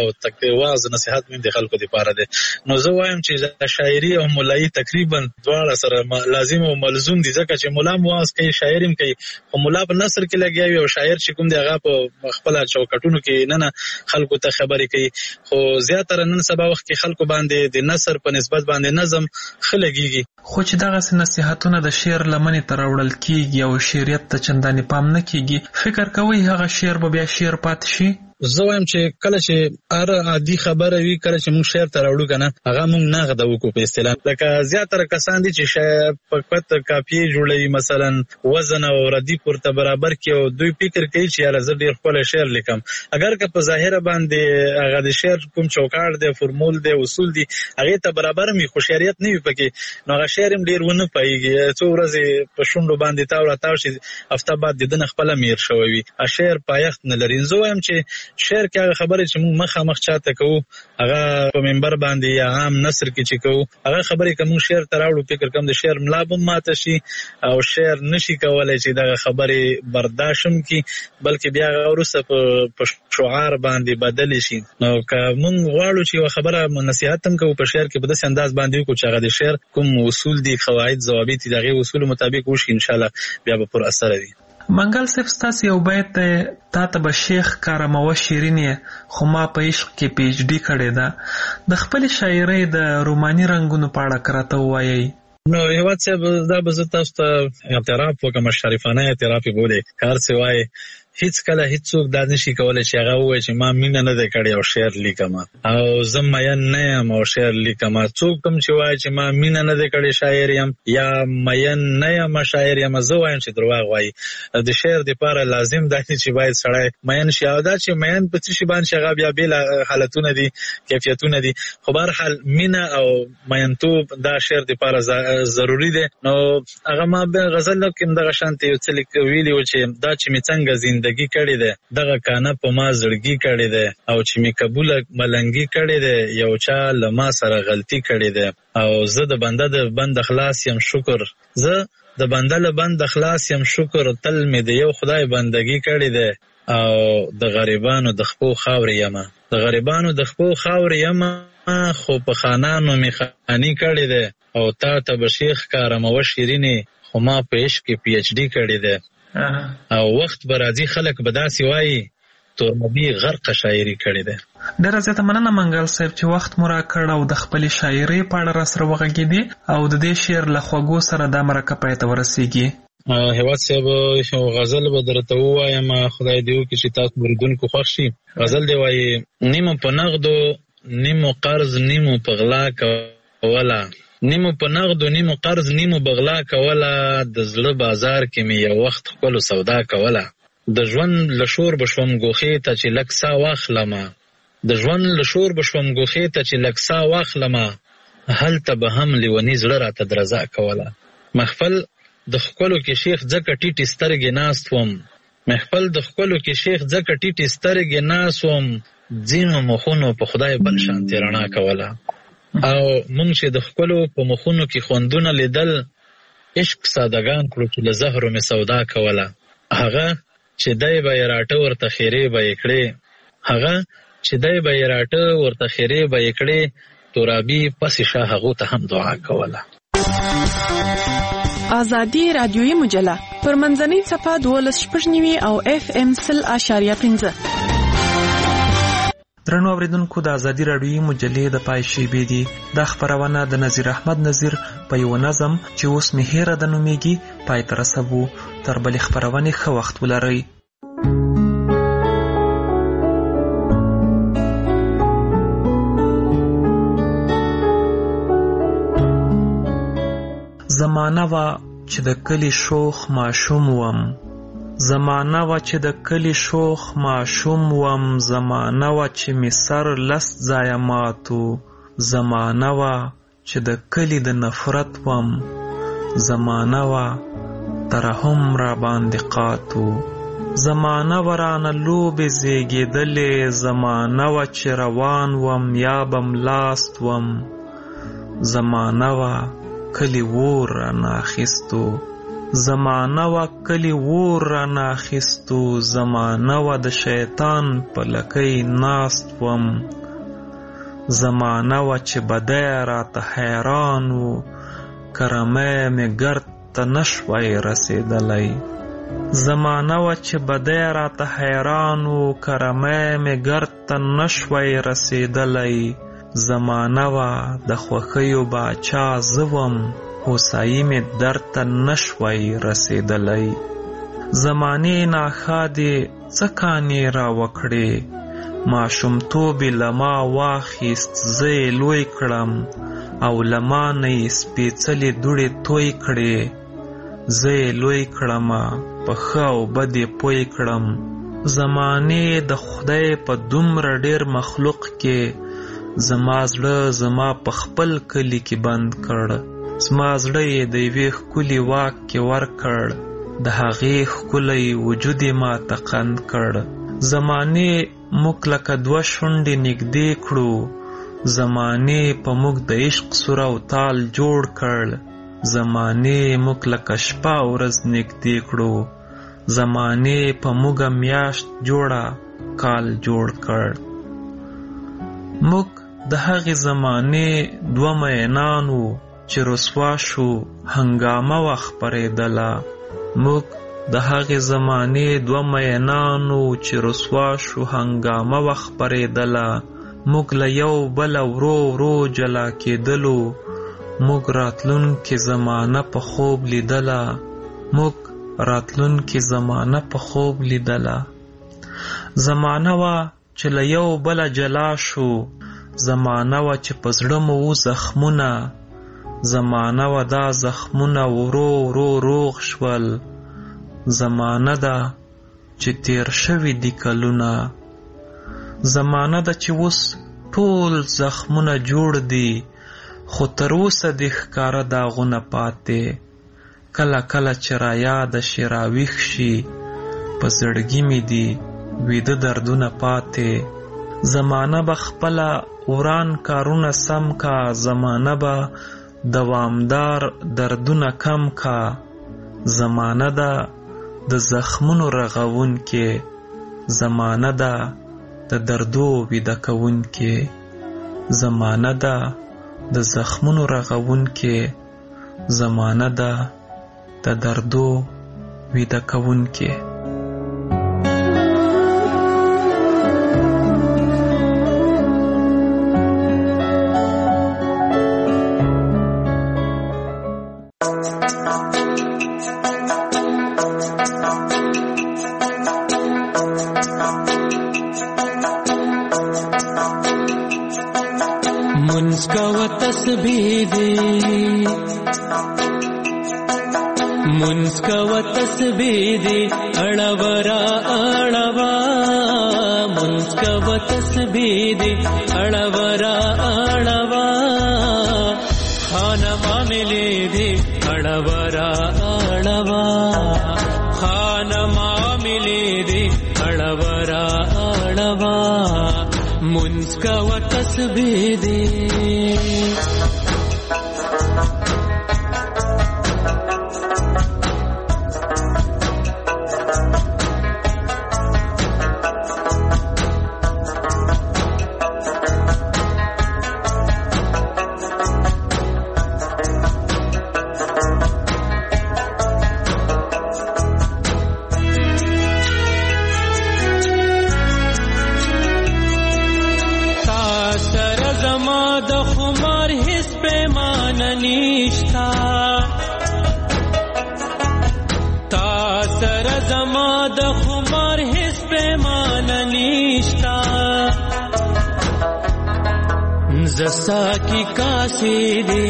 کې واعظ نصيحت مې د خلکو لپاره دی. نو زه وایم چې شاعري او مولایي تقریبا دواړه سره لازم او ملزوم دي، ځکه چې مولا واعظ کوي، شاعر هم کوي. خو مولا په نثر کې لګیا وي او شاعر چې کوم دی هغه په خپل چوکاټونو کې نه نه خلکو ته خبرې کوي. خو زیاتره نن سبا وخت کې خلکو باندې د نثر په نسبت باندې نظم ښه لګیږي. خو چې دغسې نصیحتونه د شعر لمنې ته راوړل کیږي او شعریت ته چندانې پام نه کیږي، فکر کوئ هغه شعر به بیا شعر پاتې شي؟ زه وایم چې کله چې هر عادي خبره وي، کله چې موږ شعر ته راوړو که نه، هغه موږ نغده وکړو په اصطلاح. لکه زیاتره کسان دي چې شاعر په پت کاپیې جوړوي، مثلا وزن او ردیف ورته برابر کړي او دوی فکر کوي چې یاره زه ډېر ښکلی شعر لیکم. اگر که په ظاهره باندې هغه د شعر کوم چوکاټ دی، فرمول دی، اصول دي، هغې ته برابر هم وي، خو شعریت نه وي پکې، نو هغه شعر هم ډېر ونه پوهېږي. څو ورځې په شونډو باندې تاو راتاو شي، هفته بعد د ده نه خپله میر شوی وي. شعر پایښت نه لري. زه وایم چې شعر کې هغه خبرې چې موږ مخامخ چاته کوو، هغه په منبر باندې یا عام نثر کې چې کوو، هغه خبرې که موږ شعر ته راوړو، فکر کوم د شعر ملا به ماته شي او شعر نشي کولی چې دغه خبرې برداشت هم کړي، بلکې بیا هغه وروسته په شعار باندې بدلې شي. نو که موږ غواړو چې یوه خبره نصیحت هم کوو په شعر کې، په داسې انداز باندې وکړو چې هغه د شعر کوم اصول دي، قواعد، ضوابط دي، د هغې اصولو مطابق وشي، انشاءالله بیا به پر اثره وي. منګل صاحب، ستاسې یو بیت دی، تا ته به شیخ کارموه شیرین یې، خو ما په عشق کې پی ایچ ډي کړې ده. د خپلې شاعرۍ د روماني رنګونو په اړه که راته ووایئ. نو هیواد صاحب، دا به زه تاسو ته اعتراف وکړم، شریفانه اعتراف یې بولې، که هر څه وایي، هیڅ کله هیڅوک دا نشي کولی چې هغه ووایي چې ما مینه نه دی کړې او شعر لیکم، او زه مین نه یم او شعر لیکم. څوک هم چې وایي چې ما مینه نه دی کړې شاعر یم یا مین نه یم شاعر یم، زه وایم چې درواغ وایي. د شعر دپاره لازم دا دی چې باید سړی مین شي، او دا چې مین په څه شي باندې چې هغه بیا بېله حالتونه دي، کیفیتونه دي. خو بهرحال مینه او مینتوب دا شعر دپاره ضروري دی. نو هغه ما غزل کې هم دغه شانتې یو څه ویلي و چې دا چې مې څنګه زندګي زندگی کړی دی، دغه کانه په ما زړګي کړی دی، او چې می قبوله ملنګي کړی دی، یو چا له ما سره غلطي کړی دی، او زه د بنده د بند خلاص یم شکر، زه د بنده له بند خلاص یم شکر، تل می د یو خدای بندگی کړی دی، او د غریبانو د خپو خاورې یمه، د غریبانو د خپو خاورې یمه، خو په خانانو می خانی کړی دی، او تا ته به شیخ کارموه شیرینې، خو ما په عشق کې پی ایچ ډي کړی دی. او وخت به راځي خلک به داسې وایي تورمبي غرقه شاعري کړې ده. ډېره زیاته مننه منګل صاحب چې وخت مو راکړ او د خپلې شاعرۍ په اړه راسره وغږېدې او د دې شعر له خوږو سره دا مرکه پای ته ورسېږي. هیواد صاحب، یو غزل به درته ووایم، خدای دې وکړي چې تاسو مریدونکو خوښ شي. غزل دی وایي: نیمو په نغدو نیمو قرض نیمو په غلا کوله، نیمو په نغدو نیمو قرض نیمو بغلا کوله، د زړه بازار کې مې یو وخت ښکلو سودا کوله، د ژوند له شور به شوم ګوښې ته چې لږ ساه واخلمه، د ژوند له شور به شوم ګوښې ته چې لږ ساه واخلمه، هلته به هم لیوني زړه راته درزا کوله. محفل د ښکلو کې شیخ ځکه ټیټې سترګې ناست وم، محفل د ښکلو کې شیخ ځکه ټیټې سترګې ناست وم، ځینو مخونو په خدای بل شانتې رڼا کوله. او مونږ چې د ښکلو په مخونو کې خوندونه لیدل، عشق سادهګان کړو چې له زهرو مې سودا کوله، هغه چې دی به یې راټه ورته خیرې به یې کړې، هغه چې دی به یې راټه ورته خیرې به یې کړې، ترابي پسې شاه هغو ته هم دعا کوله. ازادي رادیویي مجله پر منځنۍ څپه دولس شپږ نوي او اف ام سل اشاریه پنځه. درنو اوریدونکو، د ازادي رادیویي مجلې د پای شیبې دي. دا خپرونه د نظیر احمد نظیر په یو نظم چې اوس مې هیره د نومیږي پای ته رسوو. تر بلې خپرونې ښه وخت ولرئ. زمانه وا چې د کلی شوخ ماشوم وم، زمانه وا چې د کلی شوخ ماشوم وم، زمانه وا چې می سر لس ځایه ماتو، زمانه وا چې د کلی د نفرت وم، زمانه وا ترحم را باندې قاتو، زمانه وا رانه لوبې زیږېدلې، زمانه وا چې روان وم یا بم لاست وم، زمانه وا کلی وور را ناخستو، زمانه وا کلی وور را ناخستو، زمانه وا د شیطان په لکۍ ناست وم، زمانه و چې بدی راته حیران و کرمی مې ګرد ته نشوی رسیدلی زمانه و چې بدی راته حیران و کرمی مې ګرد ته نشوی رسیدلی زمانه و د خوښیو باچا زه وم هوسایي مې درته نشوی رسیدلی زمانې ناښادې څه کانې را وکړې ماشومتوب یې له ما واخیست زه یې لوی کړم او له ما نه یې سپېڅلې دوړې توی کړې زه یې لوی کړمه په ښه او بد یې پوی کړم زمانې د خدای په دومره ډېر مخلوق کې زما زړه زما په خپل کلي کې بند کړ زما زړه یې د یوې ښکلي واک کې ورکړ د هغې ښکلی وجود یې ماته قند کړ زمانې موږ لکه دوه شونډې نږدې کړو زمانې په موږ د عشق سور او تال جوړ کړ زمانې موږ لکه شپه او ورځ نږدې کړو زمانې په موږ میاشت جوړه کال جوړ کړ موږ د هغې زمانې دوه مینان وو چې رسوا شو هنګامه وه خپرېدله موږ د هغې زمانې دوه مینان وو چې رسوا شو هنګامه وه خپرېدله موږ له یو بله ورو ورو جلا کېدلو موږ راتلونکې زمانه په خوب لیدله موږ راتلونکې زمانه په خوب لیدله زمانه وه چې له یو بله جلا شو زمانه وه چې په زړه مو و زخمونه زمانه وه دا زخمونه ورو ورو روغ شول زمانه ده چې تیر شوي دي کلونه زمانه ده چې اوس ټول زخمونه جوړ دي خو تر اوسه دې ښکاره داغونه پاتې کله کله چې رایاده شي راویښ شي په زړګي مې دي ویده دردونه پاتې زمانه به خپله وران کارونه سم کا زمانه به دوامدار دردونه کم کا زمانه ده د زخمونو رغون کې زمانه ده د دردو ویده کون کې زمانه ده د زخمونو رغون کې زمانه ده د دردو ویده کون کې منسکو تسبیدی اڑورا اڑوا منسکو تسبیدی اڑورا اڑوا خانما ملی دی اڑورا اڑوا خانما ملی دی اڑورا اڑوا منسکو تسبیدی زسا کی کاسی دی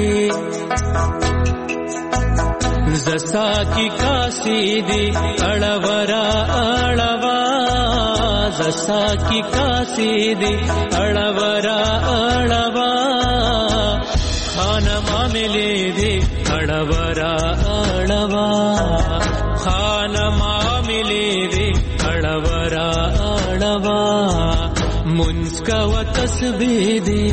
زسا کی کاسی دی اڑورا اڑوا زسا کی کاسی دی اڑورا اڑوا خانما ملی دی اڑورا اڑوا خانما ملی دی اڑورا اڑوا منسکا و تسبیدی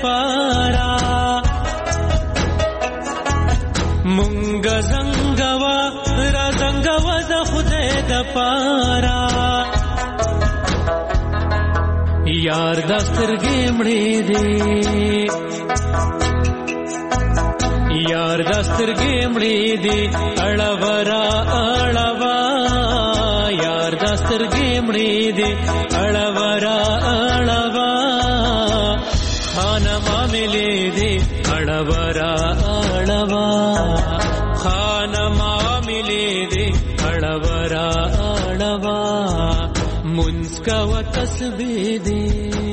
پارا مونږ زنګوا را زنګوا د خدای د پارا یار دسترګې مړې دي یار دسترګې مړې دي اړورا اړوا یار دسترګې مړې دي اړورا اړوا خانه معاملې دي اړورا اړوا خانه معاملې دي اړورا اړوا منسکا و تسبیح دي